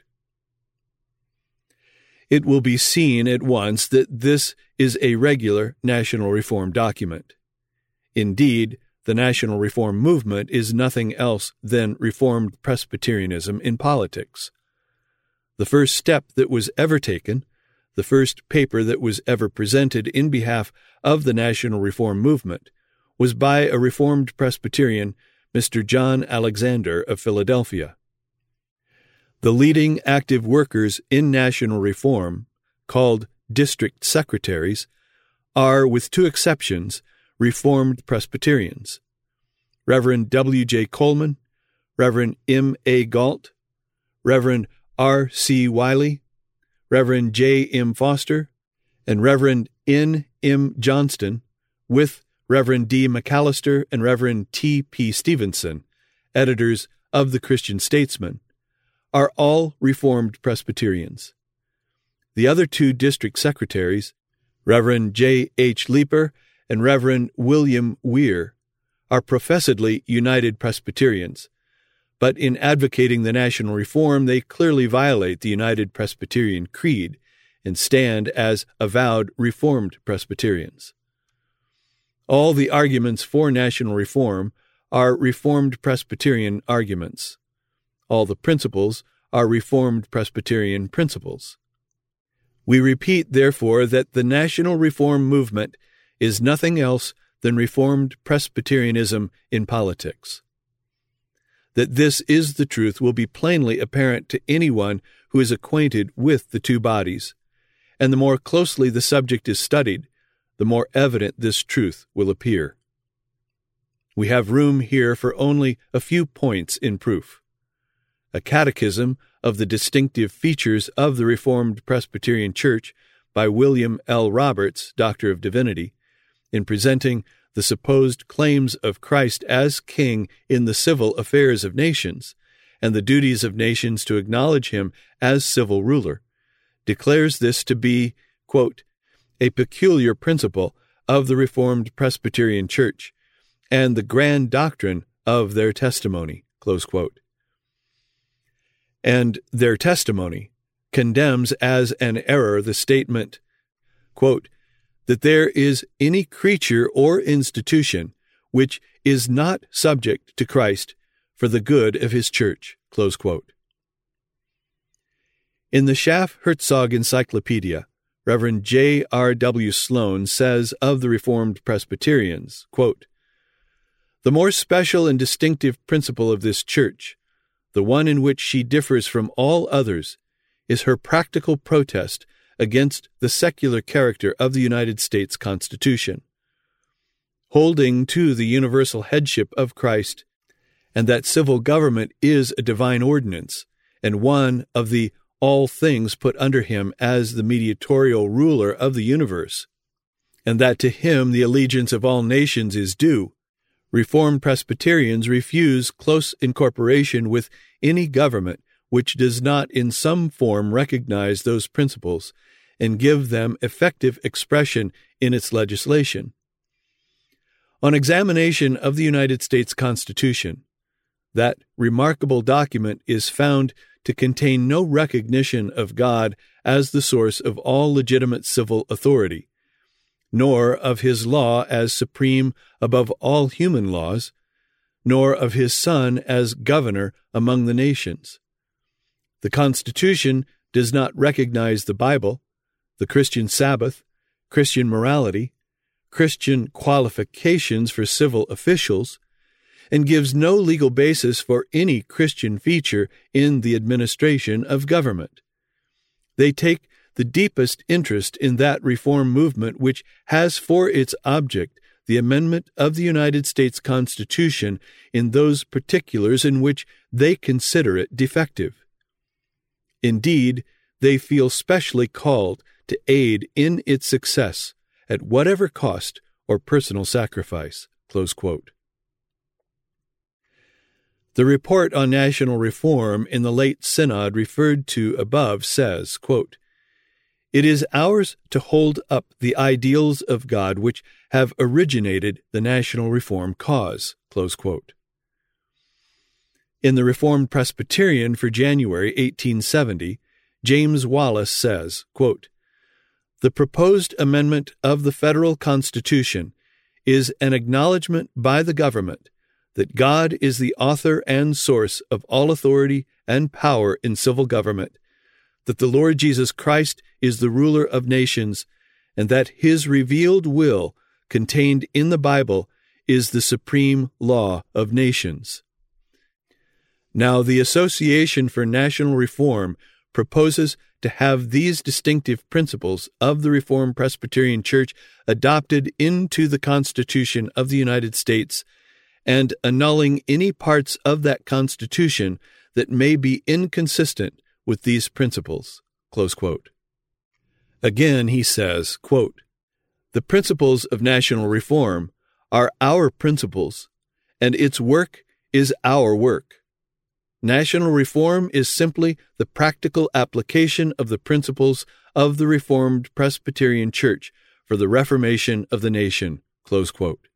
S1: It will be seen at once that this is a regular national reform document. Indeed, the national reform movement is nothing else than Reformed Presbyterianism in politics. The first step that was ever taken, the first paper that was ever presented in behalf of the national reform movement, was by a Reformed Presbyterian, Mister John Alexander of Philadelphia. The leading active workers in national reform, called district secretaries, are, with two exceptions, Reformed Presbyterians: Reverend W J Coleman, Reverend M A Galt, Reverend R C Wiley, Reverend J M Foster, and Reverend N M Johnston, with Reverend D McAllister and Reverend T P Stevenson, editors of the Christian Statesman, are all Reformed Presbyterians. The other two district secretaries, Reverend J H Leeper and Reverend William Weir are professedly United Presbyterians, but in advocating the national reform, they clearly violate the United Presbyterian Creed and stand as avowed Reformed Presbyterians. All the arguments for national reform are Reformed Presbyterian arguments. All the principles are Reformed Presbyterian principles. We repeat, therefore, that the national reform movement is nothing else than Reformed Presbyterianism in politics. That this is the truth will be plainly apparent to anyone who is acquainted with the two bodies, and the more closely the subject is studied, the more evident this truth will appear. We have room here for only a few points in proof. A catechism of the distinctive features of the Reformed Presbyterian Church by William L. Roberts, Doctor of Divinity, in presenting the supposed claims of Christ as King in the civil affairs of nations, and the duties of nations to acknowledge him as civil ruler, declares this to be, quote, a peculiar principle of the Reformed Presbyterian Church, and the grand doctrine of their testimony, close quote. And their testimony condemns as an error the statement, quote, that there is any creature or institution which is not subject to Christ for the good of his church, close quote. In the Schaff-Herzog Encyclopedia, Reverend J R W Sloan says of the Reformed Presbyterians, quote, the more special and distinctive principle of this church, the one in which she differs from all others, is her practical protest against the secular character of the United States Constitution. Holding to the universal headship of Christ, and that civil government is a divine ordinance, and one of the all things put under him as the mediatorial ruler of the universe, and that to him the allegiance of all nations is due, Reformed Presbyterians refuse close incorporation with any government which does not in some form recognize those principles and give them effective expression in its legislation. On examination of the United States Constitution, that remarkable document is found to contain no recognition of God as the source of all legitimate civil authority, nor of his law as supreme above all human laws, nor of his Son as governor among the nations. The Constitution does not recognize the Bible, the Christian Sabbath, Christian morality, Christian qualifications for civil officials, and gives no legal basis for any Christian feature in the administration of government. They take the deepest interest in that reform movement which has for its object the amendment of the United States Constitution in those particulars in which they consider it defective. Indeed, they feel specially called to aid in its success at whatever cost or personal sacrifice, close quote. The report on national reform in the late synod referred to above says, quote, it is ours to hold up the ideals of God which have originated the national reform cause, close quote. In the Reformed Presbyterian for January eighteen seventy, James Wallace says, quote, the proposed amendment of the federal Constitution is an acknowledgment by the government that God is the author and source of all authority and power in civil government, that the Lord Jesus Christ is the ruler of nations, and that his revealed will contained in the Bible is the supreme law of nations. Now, the Association for National Reform proposes to have these distinctive principles of the Reformed Presbyterian Church adopted into the Constitution of the United States, and annulling any parts of that Constitution that may be inconsistent with these principles, close quote. Again, he says, quote, the principles of national reform are our principles, and its work is our work. National reform is simply the practical application of the principles of the Reformed Presbyterian Church for the reformation of the nation, Close quote.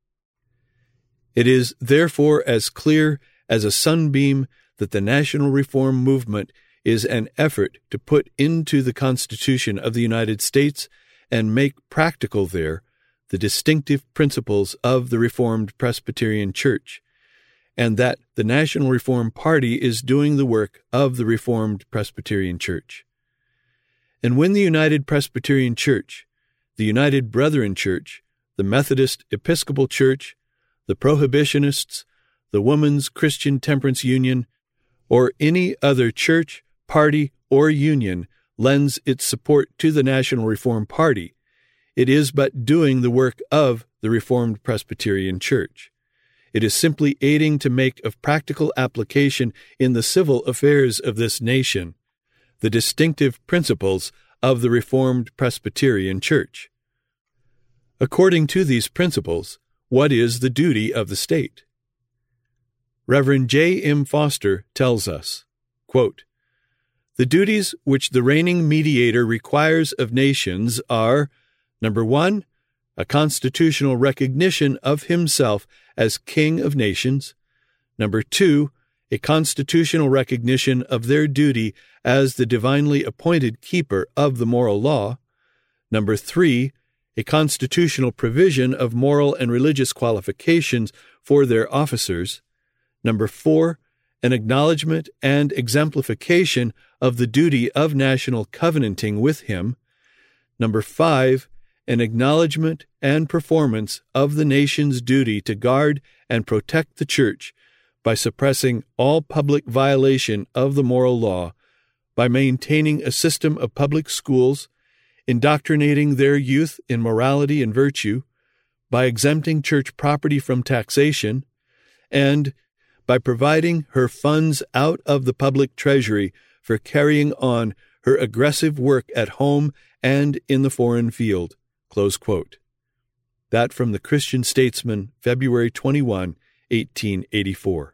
S1: It is therefore as clear as a sunbeam that the national reform movement is an effort to put into the Constitution of the United States and make practical there the distinctive principles of the Reformed Presbyterian Church, and that the National Reform Party is doing the work of the Reformed Presbyterian Church. And when the United Presbyterian Church, the United Brethren Church, the Methodist Episcopal Church, the Prohibitionists, the Women's Christian Temperance Union, or any other church, party, or union lends its support to the National Reform Party, it is but doing the work of the Reformed Presbyterian Church. It is simply aiding to make of practical application in the civil affairs of this nation the distinctive principles of the Reformed Presbyterian Church. According to these principles, what is the duty of the state? Reverend J M Foster tells us, quote, "The duties which the reigning mediator requires of nations are, number one, a constitutional recognition of himself as King of nations; number two, a constitutional recognition of their duty as the divinely appointed keeper of the moral law; number three, a constitutional provision of moral and religious qualifications for their officers; number four, an acknowledgement and exemplification of the duty of national covenanting with him; number five, an acknowledgement and performance of the nation's duty to guard and protect the Church by suppressing all public violation of the moral law, by maintaining a system of public schools, indoctrinating their youth in morality and virtue, by exempting church property from taxation, and by providing her funds out of the public treasury for carrying on her aggressive work at home and in the foreign field." Close quote. That from the Christian Statesman, February twenty-first, eighteen eighty-four.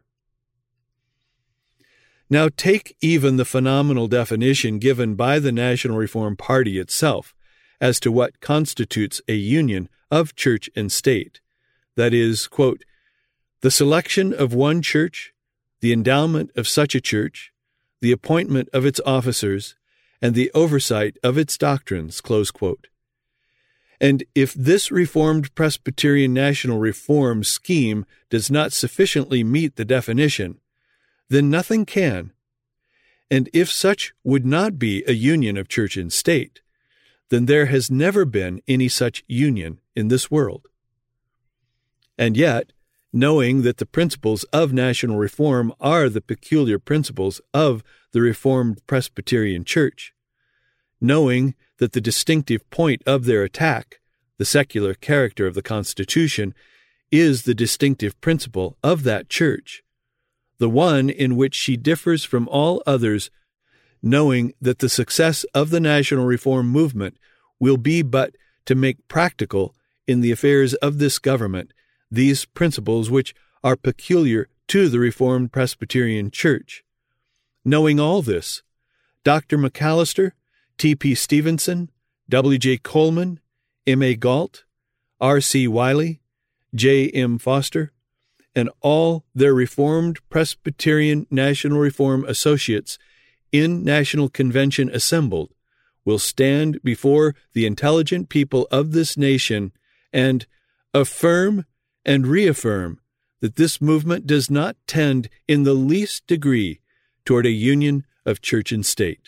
S1: Now take even the phenomenal definition given by the National Reform Party itself as to what constitutes a union of church and state. That is, quote, "the selection of one church, the endowment of such a church, the appointment of its officers, and the oversight of its doctrines," close quote. And if this Reformed Presbyterian national reform scheme does not sufficiently meet the definition, then nothing can. And if such would not be a union of church and state, then there has never been any such union in this world. And yet, knowing that the principles of national reform are the peculiar principles of the Reformed Presbyterian Church, knowing that the distinctive point of their attack, the secular character of the Constitution, is the distinctive principle of that church, the one in which she differs from all others, knowing that the success of the national reform movement will be but to make practical in the affairs of this government these principles which are peculiar to the Reformed Presbyterian Church. Knowing all this, Doctor McAllister, T P Stevenson, W J Coleman, M A Galt, R C Wiley, J M Foster, and all their Reformed Presbyterian National Reform associates in National Convention assembled will stand before the intelligent people of this nation and affirm and reaffirm that this movement does not tend in the least degree toward a union of church and state.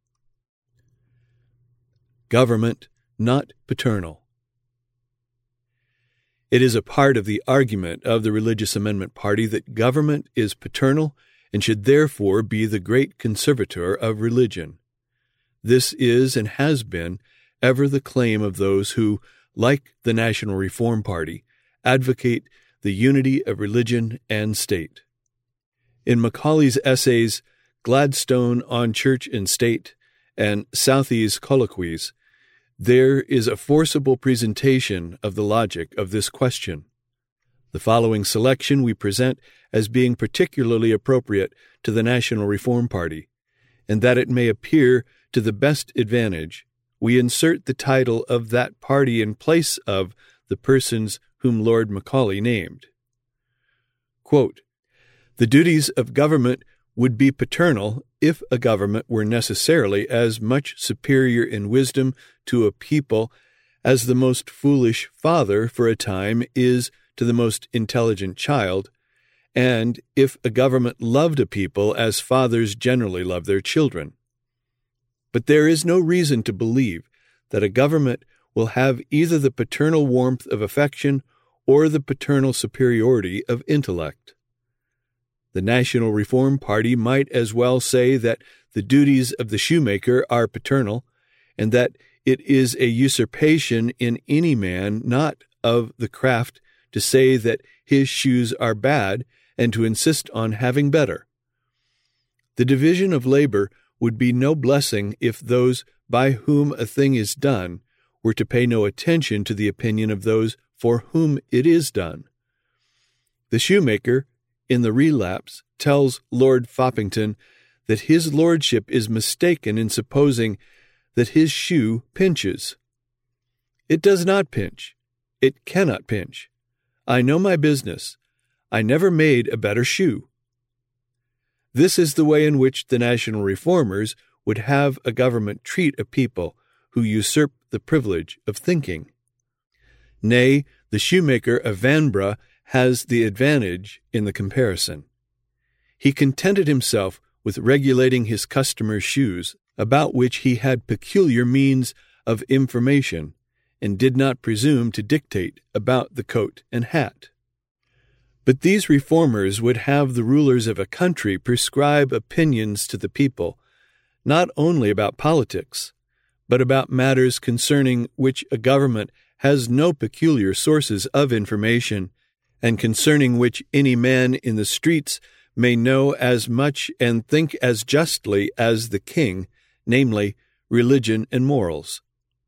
S1: Government not paternal. It is a part of the argument of the Religious Amendment Party that government is paternal and should therefore be the great conservator of religion. This is and has been ever the claim of those who, like the National Reform Party, advocate the unity of religion and state. In Macaulay's essays, Gladstone on Church and State, and Southey's Colloquies, there is a forcible presentation of the logic of this question. The following selection we present as being particularly appropriate to the National Reform Party, and that it may appear to the best advantage, we insert the title of that party in place of the persons whom Lord Macaulay named. Quote, "The duties of government would be paternal if a government were necessarily as much superior in wisdom to a people as the most foolish father for a time is to the most intelligent child, and if a government loved a people as fathers generally love their children. But there is no reason to believe that a government will have either the paternal warmth of affection or the paternal superiority of intellect. The National Reform Party might as well say that the duties of the shoemaker are paternal, and that it is a usurpation in any man not of the craft to say that his shoes are bad and to insist on having better. The division of labor would be no blessing if those by whom a thing is done were to pay no attention to the opinion of those for whom it is done. The shoemaker, in the Relapse, tells Lord Foppington that his lordship is mistaken in supposing that his shoe pinches. It does not pinch. It cannot pinch. I know my business. I never made a better shoe. This is the way in which the National Reformers would have a government treat a people who usurp the privilege of thinking. Nay, the shoemaker of Vanbrugh has the advantage in the comparison. He contented himself with regulating his customers' shoes, about which he had peculiar means of information, and did not presume to dictate about the coat and hat. But these reformers would have the rulers of a country prescribe opinions to the people, not only about politics, but about matters concerning which a government has no peculiar sources of information, and concerning which any man in the streets may know as much and think as justly as the king, namely, religion and morals.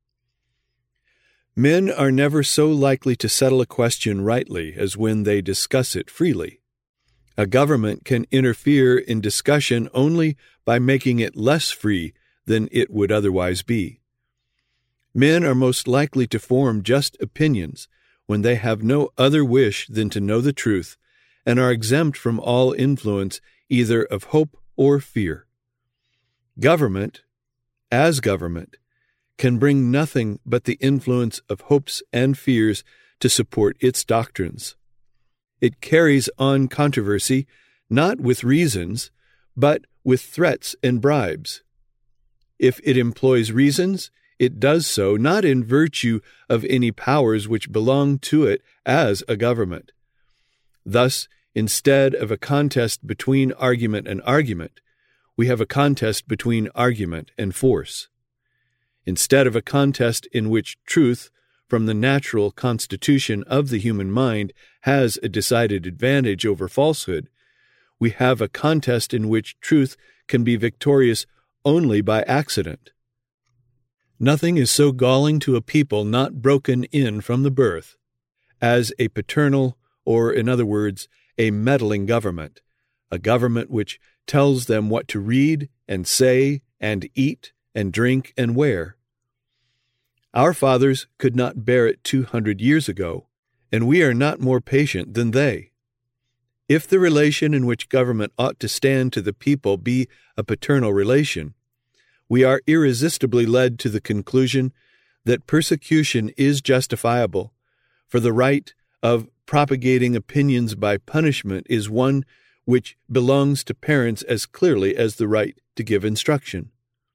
S1: Men are never so likely to settle a question rightly as when they discuss it freely. A government can interfere in discussion only by making it less free than it would otherwise be. Men are most likely to form just opinions when they have no other wish than to know the truth, and are exempt from all influence either of hope or fear. Government, as government, can bring nothing but the influence of hopes and fears to support its doctrines. It carries on controversy not with reasons, but with threats and bribes. If it employs reasons, it does so not in virtue of any powers which belong to it as a government. Thus, instead of a contest between argument and argument, we have a contest between argument and force. Instead of a contest in which truth, from the natural constitution of the human mind, has a decided advantage over falsehood, we have a contest in which truth can be victorious only by accident. Nothing is so galling to a people not broken in from the birth as a paternal, or in other words, a meddling government, a government which tells them what to read and say and eat and drink and wear. Our fathers could not bear it two hundred years ago, and we are not more patient than they. If the relation in which government ought to stand to the people be a paternal relation, we are irresistibly led to the conclusion that persecution is justifiable, for the right of propagating opinions by punishment is one which belongs to parents as clearly as the right to give instruction.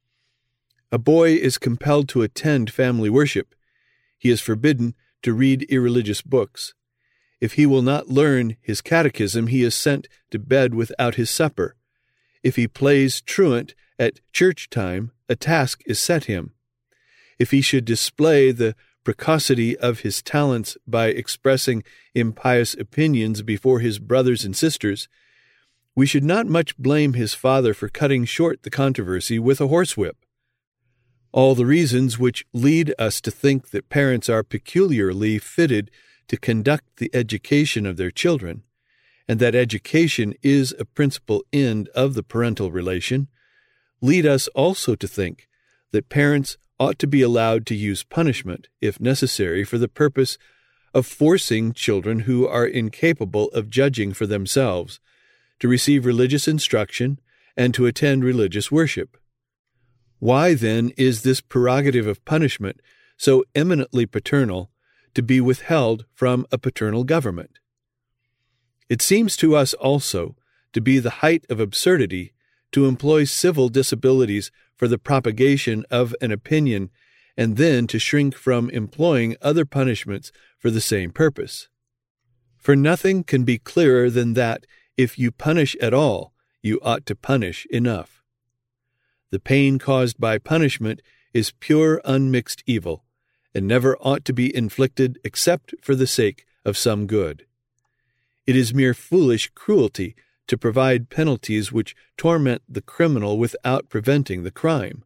S1: A boy is compelled to attend family worship. He is forbidden to read irreligious books. If he will not learn his catechism, he is sent to bed without his supper. If he plays truant at church time, a task is set him. If he should display the precocity of his talents by expressing impious opinions before his brothers and sisters, we should not much blame his father for cutting short the controversy with a horsewhip. All the reasons which lead us to think that parents are peculiarly fitted to conduct the education of their children, and that education is a principal end of the parental relation, lead us also to think that parents ought to be allowed to use punishment, if necessary, for the purpose of forcing children who are incapable of judging for themselves to receive religious instruction and to attend religious worship. Why, then, is this prerogative of punishment so eminently paternal to be withheld from a paternal government? It seems to us also to be the height of absurdity to employ civil disabilities for the propagation of an opinion and then to shrink from employing other punishments for the same purpose. For nothing can be clearer than that if you punish at all, you ought to punish enough. The pain caused by punishment is pure unmixed evil, and never ought to be inflicted except for the sake of some good. It is mere foolish cruelty to provide penalties which torment the criminal without preventing the crime.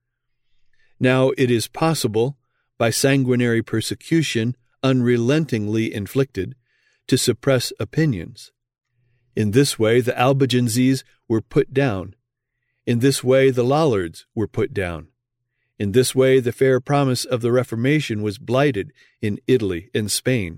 S1: Now it is possible, by sanguinary persecution unrelentingly inflicted, to suppress opinions. In this way the Albigenses were put down. In this way the Lollards were put down. In this way the fair promise of the Reformation was blighted in Italy and Spain.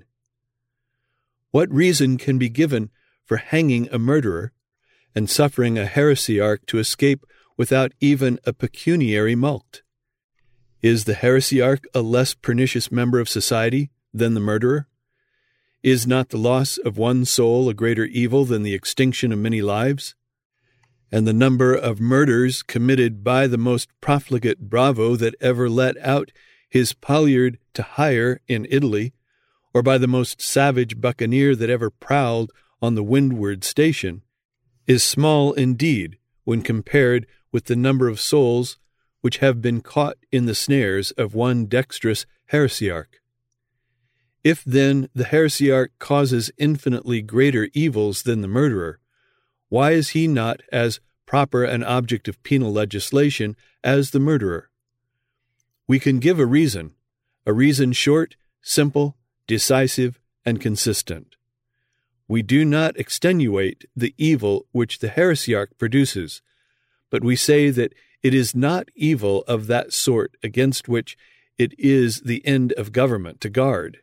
S1: What reason can be given for hanging a murderer and suffering a heresiarch to escape without even a pecuniary mulct? Is the heresiarch a less pernicious member of society than the murderer? Is not the loss of one soul a greater evil than the extinction of many lives? And the number of murders committed by the most profligate bravo that ever let out his poniard to hire in Italy, or by the most savage buccaneer that ever prowled on the windward station, is small indeed when compared with the number of souls which have been caught in the snares of one dexterous heresiarch. If, then, the heresiarch causes infinitely greater evils than the murderer, why is he not as proper an object of penal legislation as the murderer? We can give a reason, a reason short, simple, decisive, and consistent. We do not extenuate the evil which the heresiarch produces, but we say that it is not evil of that sort against which it is the end of government to guard.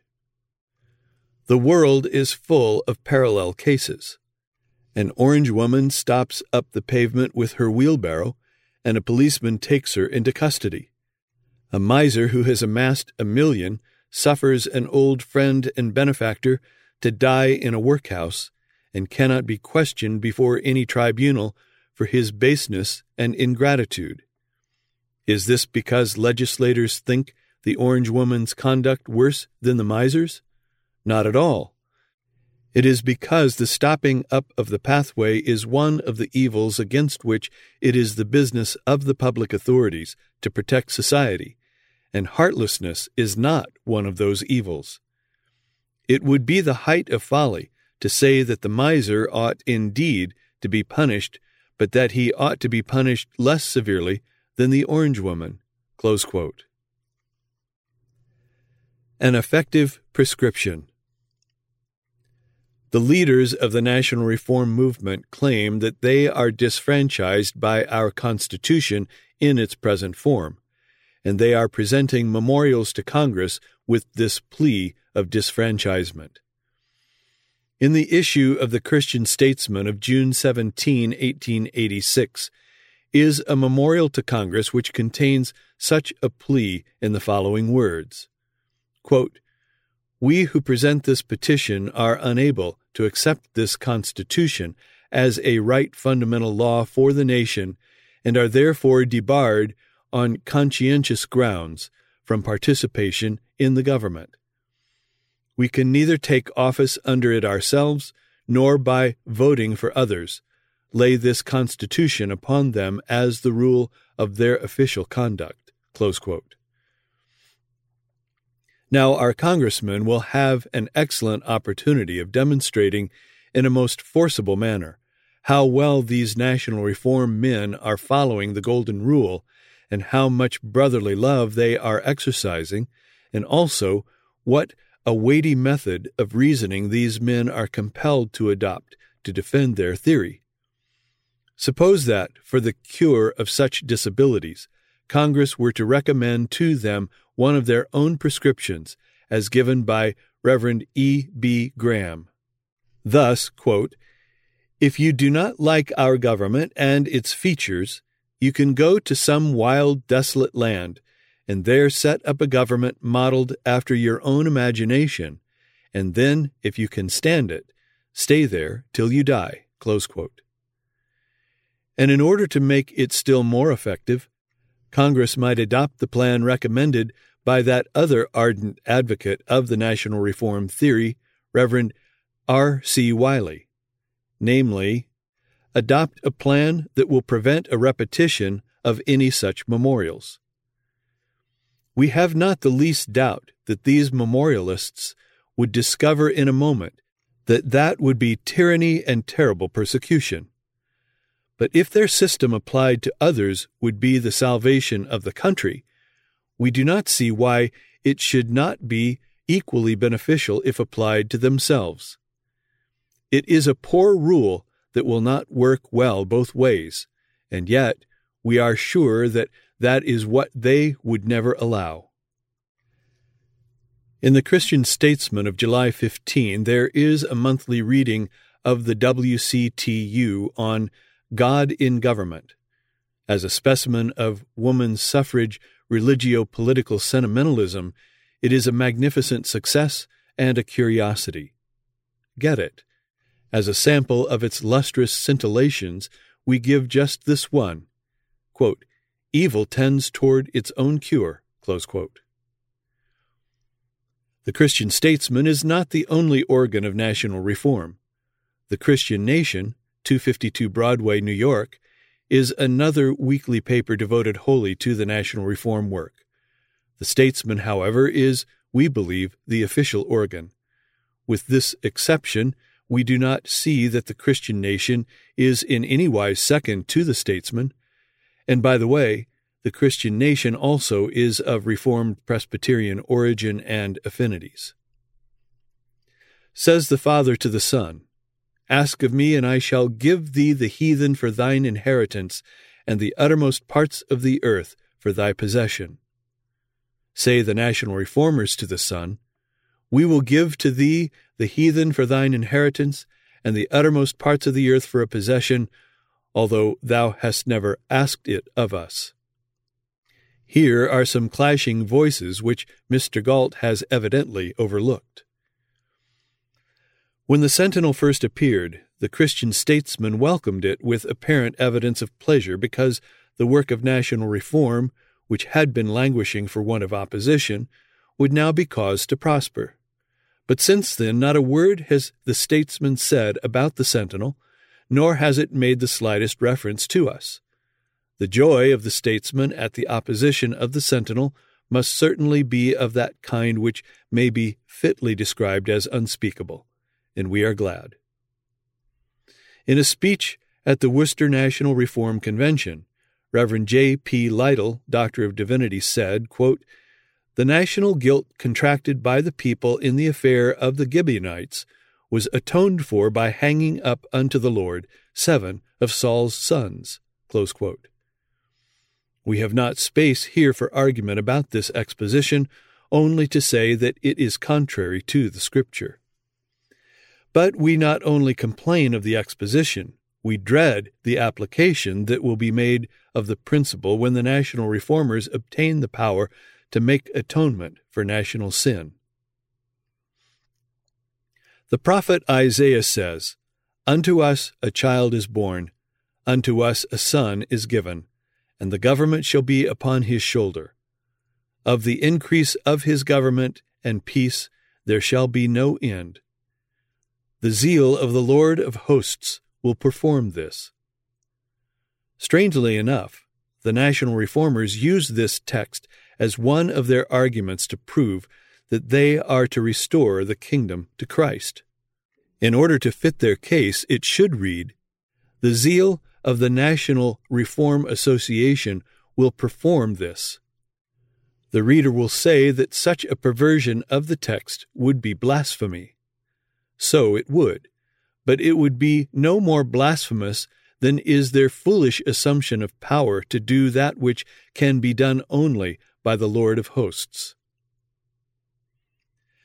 S1: The world is full of parallel cases. An orange woman stops up the pavement with her wheelbarrow, and a policeman takes her into custody. A miser who has amassed a million suffers an old friend and benefactor to die in a workhouse, and cannot be questioned before any tribunal for his baseness and ingratitude. Is this because legislators think the orange woman's conduct worse than the miser's? Not at all. It is because the stopping up of the pathway is one of the evils against which it is the business of the public authorities to protect society, and heartlessness is not one of those evils. It would be the height of folly to say that the miser ought indeed to be punished, but that he ought to be punished less severely than the orange woman. Close quote. An effective prescription. The leaders of the national reform movement claim that they are disfranchised by our Constitution in its present form, and they are presenting memorials to Congress with this plea of disfranchisement. In the issue of the Christian Statesman of June seventeenth, eighteen eighty-six, is a memorial to Congress which contains such a plea in the following words, quote, "We who present this petition are unable to accept this Constitution as a right fundamental law for the nation and are therefore debarred on conscientious grounds from participation in the government. We can neither take office under it ourselves, nor by voting for others, lay this Constitution upon them as the rule of their official conduct." Close quote. Now, our congressmen will have an excellent opportunity of demonstrating in a most forcible manner how well these national reform men are following the Golden Rule, and how much brotherly love they are exercising, and also what a weighty method of reasoning these men are compelled to adopt to defend their theory. Suppose that, for the cure of such disabilities, Congress were to recommend to them one of their own prescriptions, as given by Reverend E B Graham. Thus, quote, "If you do not like our government and its features, you can go to some wild, desolate land, and there set up a government modeled after your own imagination, and then, if you can stand it, stay there till you die." Close quote. And in order to make it still more effective, Congress might adopt the plan recommended by that other ardent advocate of the national reform theory, Reverend R C Wiley, namely, adopt a plan that will prevent a repetition of any such memorials. We have not the least doubt that these memorialists would discover in a moment that that would be tyranny and terrible persecution. But if their system applied to others would be the salvation of the country, we do not see why it should not be equally beneficial if applied to themselves. It is a poor rule that will not work well both ways, and yet we are sure that that is what they would never allow. In the Christian Statesman of July fifteenth, there is a monthly reading of the W C T U on God in Government. As a specimen of woman's suffrage religio-political sentimentalism, it is a magnificent success and a curiosity. Get it. As a sample of its lustrous scintillations, we give just this one. Quote, "Evil tends toward its own cure." Close quote. The Christian Statesman is not the only organ of national reform. The Christian Nation, two fifty-two Broadway, New York, is another weekly paper devoted wholly to the national reform work. The Statesman, however, is, we believe, the official organ. With this exception, we do not see that the Christian Nation is in any wise second to the Statesman. And by the way, the Christian Nation also is of Reformed Presbyterian origin and affinities. Says the Father to the Son, "Ask of me, and I shall give thee the heathen for thine inheritance, and the uttermost parts of the earth for thy possession." Say the national reformers to the Son, "We will give to thee the heathen for thine inheritance, and the uttermost parts of the earth for a possession, although thou hast never asked it of us." Here are some clashing voices which Mister Galt has evidently overlooked. When the Sentinel first appeared, the Christian Statesman welcomed it with apparent evidence of pleasure because the work of national reform, which had been languishing for want of opposition, would now be caused to prosper. But since then not a word has the Statesman said about the Sentinel, nor has it made the slightest reference to us. The joy of the Statesman at the opposition of the Sentinel must certainly be of that kind which may be fitly described as unspeakable, and we are glad. In a speech at the Worcester National Reform Convention, Reverend J P Lytle, Doctor of Divinity, said, quote, "The national guilt contracted by the people in the affair of the Gibeonites was atoned for by hanging up unto the Lord seven of Saul's sons." Close quote. We have not space here for argument about this exposition, only to say that it is contrary to the Scripture. But we not only complain of the exposition, we dread the application that will be made of the principle when the national reformers obtain the power to make atonement for national sin. The prophet Isaiah says, "Unto us a child is born, unto us a son is given, and the government shall be upon his shoulder. Of the increase of his government and peace there shall be no end. The zeal of the Lord of hosts will perform this." Strangely enough, the national reformers use this text as one of their arguments to prove that they are to restore the kingdom to Christ. In order to fit their case, it should read, "The zeal of the National Reform Association will perform this." The reader will say that such a perversion of the text would be blasphemy. So it would, but it would be no more blasphemous than is their foolish assumption of power to do that which can be done only by the Lord of hosts.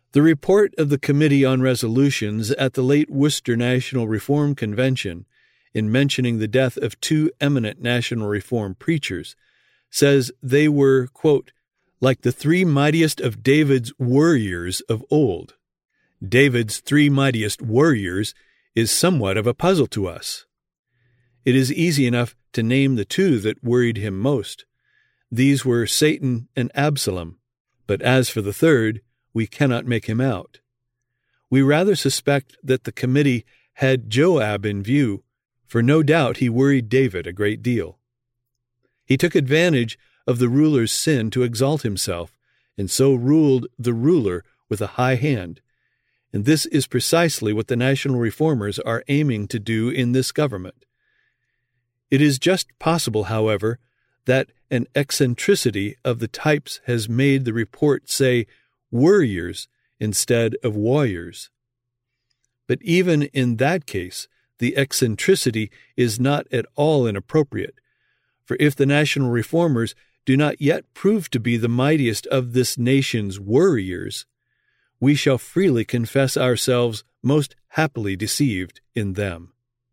S1: The report of the Committee on Resolutions at the late Worcester National Reform Convention, in mentioning the death of two eminent National Reform preachers, says they were, quote, like the three mightiest of David's warriors of old. David's three mightiest warriors is somewhat of a puzzle to us. It is easy enough to name the two that worried him most. These were Satan and Absalom, but as for the third, we cannot make him out. We rather suspect that the committee had Joab in view, for no doubt he worried David a great deal. He took advantage of the ruler's sin to exalt himself, and so ruled the ruler with a high hand. And this is precisely what the National Reformers are aiming to do in this government. It is just possible, however, that an eccentricity of the types has made the report say worriers instead of warriors. But even in that case, the eccentricity is not at all inappropriate, for if the National Reformers do not yet prove to be the mightiest of this nation's warriors, we shall freely confess ourselves most happily deceived in them.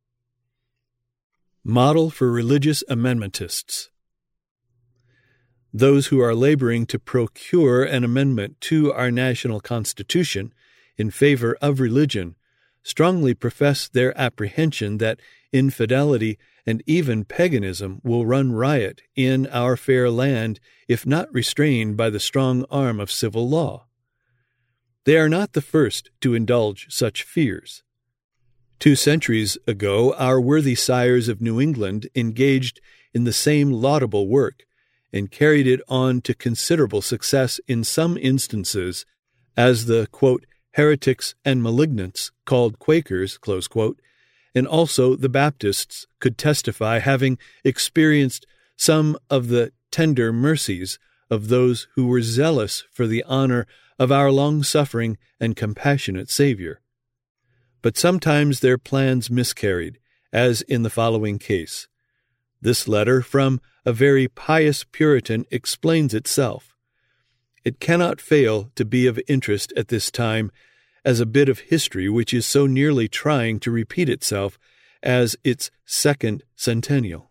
S1: Model for religious amendmentists. Those who are laboring to procure an amendment to our national constitution in favor of religion strongly profess their apprehension that infidelity and even paganism will run riot in our fair land if not restrained by the strong arm of civil law. They are not the first to indulge such fears. Two centuries ago, our worthy sires of New England engaged in the same laudable work, and carried it on to considerable success in some instances, as the, quote, heretics and malignants, called Quakers, close quote, and also the Baptists could testify, having experienced some of the tender mercies of those who were zealous for the honor of our long-suffering and compassionate Savior. But sometimes their plans miscarried, as in the following case. This letter from a very pious Puritan explains itself. It cannot fail to be of interest at this time as a bit of history which is so nearly trying to repeat itself as its second centennial.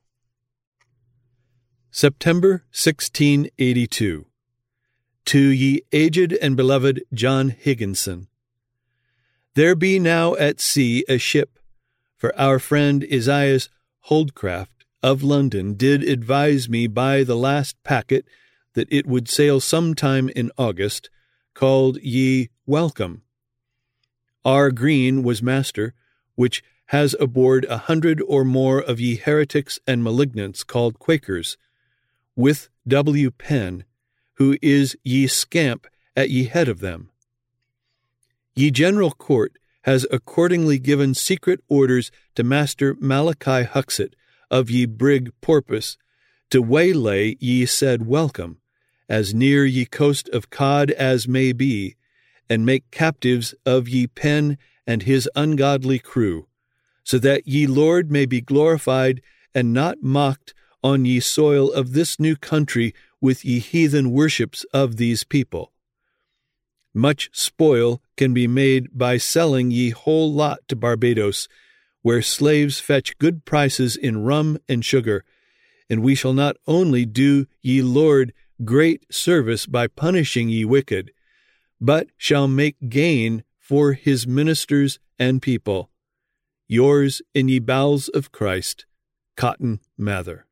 S1: September sixteen eighty-two. To ye aged and beloved John Higginson. There be now at sea a ship, for our friend Esaias Holdcraft of London did advise me by the last packet that it would sail sometime in August, called ye Welcome. R. Green was master, which has aboard a hundred or more of ye heretics and malignants called Quakers, with W. Penn, who is ye scamp at ye head of them. Ye General Court has accordingly given secret orders to Master Malachi Huxet of ye brig Porpoise to waylay ye said Welcome, as near ye coast of Cod as may be, and make captives of ye Penn and his ungodly crew, so that ye Lord may be glorified and not mocked on ye soil of this new country with ye heathen worships of these people. Much spoil can be made by selling ye whole lot to Barbados, where slaves fetch good prices in rum and sugar, and we shall not only do ye Lord great service by punishing ye wicked, but shall make gain for his ministers and people. Yours in ye bowels of Christ, Cotton Mather.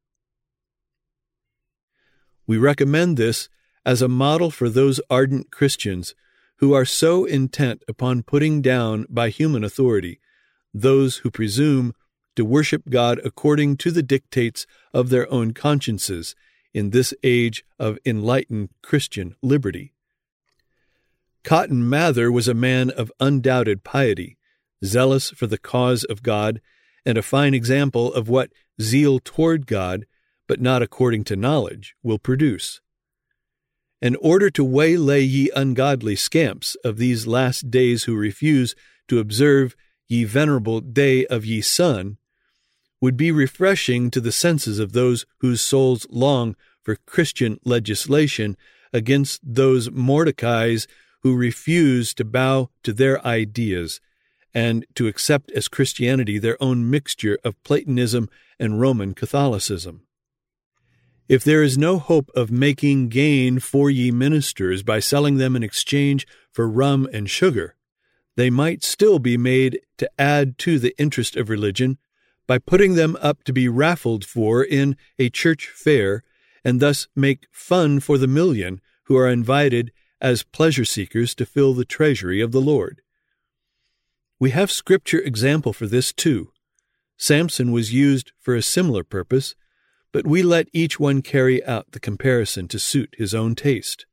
S1: We recommend this as a model for those ardent Christians who are so intent upon putting down by human authority those who presume to worship God according to the dictates of their own consciences in this age of enlightened Christian liberty. Cotton Mather was a man of undoubted piety, zealous for the cause of God, and a fine example of what zeal toward God, but not according to knowledge, will produce. In order to waylay ye ungodly scamps of these last days who refuse to observe ye venerable day of ye Son, would be refreshing to the senses of those whose souls long for Christian legislation against those Mordecais who refuse to bow to their ideas and to accept as Christianity their own mixture of Platonism and Roman Catholicism. If there is no hope of making gain for ye ministers by selling them in exchange for rum and sugar, they might still be made to add to the interest of religion by putting them up to be raffled for in a church fair, and thus make fun for the million who are invited as pleasure seekers to fill the treasury of the Lord. We have scripture example for this too. Samson was used for a similar purpose, but we let each one carry out the comparison to suit his own taste.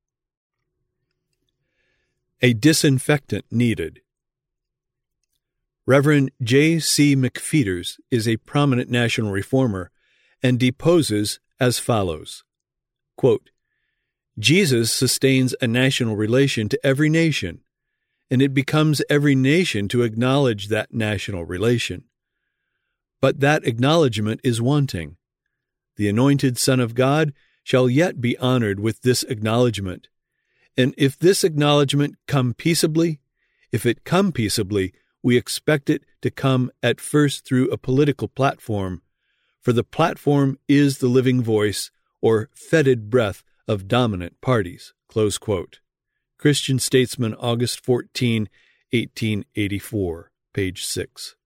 S1: A disinfectant needed. Reverend J C McPheeters is a prominent national reformer and deposes as follows, quote, Jesus sustains a national relation to every nation, and it becomes every nation to acknowledge that national relation. But that acknowledgement is wanting. The anointed Son of God shall yet be honored with this acknowledgement. And if this acknowledgement come peaceably, if it come peaceably, we expect it to come at first through a political platform, for the platform is the living voice or fetid breath of dominant parties. Close quote. Christian Statesman, August fourteenth, eighteen eighty-four, page six.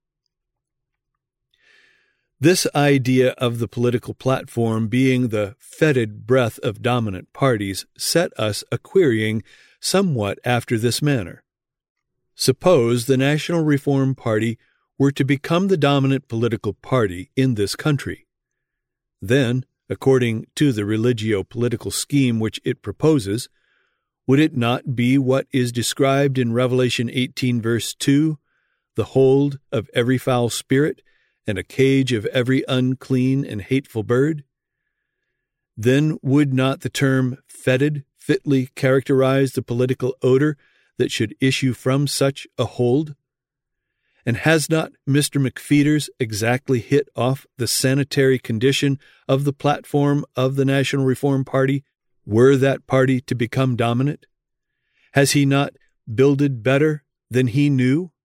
S1: This idea of the political platform being the fetid breath of dominant parties set us a querying somewhat after this manner. Suppose the National Reform Party were to become the dominant political party in this country. Then, according to the religio-political scheme which it proposes, would it not be what is described in Revelation eighteen, verse two, the hold of every foul spirit, and a cage of every unclean and hateful bird? Then would not the term fetid fitly characterize the political odor that should issue from such a hold? And has not Mister McPheeters exactly hit off the sanitary condition of the platform of the National Reform Party, were that party to become dominant? Has he not builded better than he knew?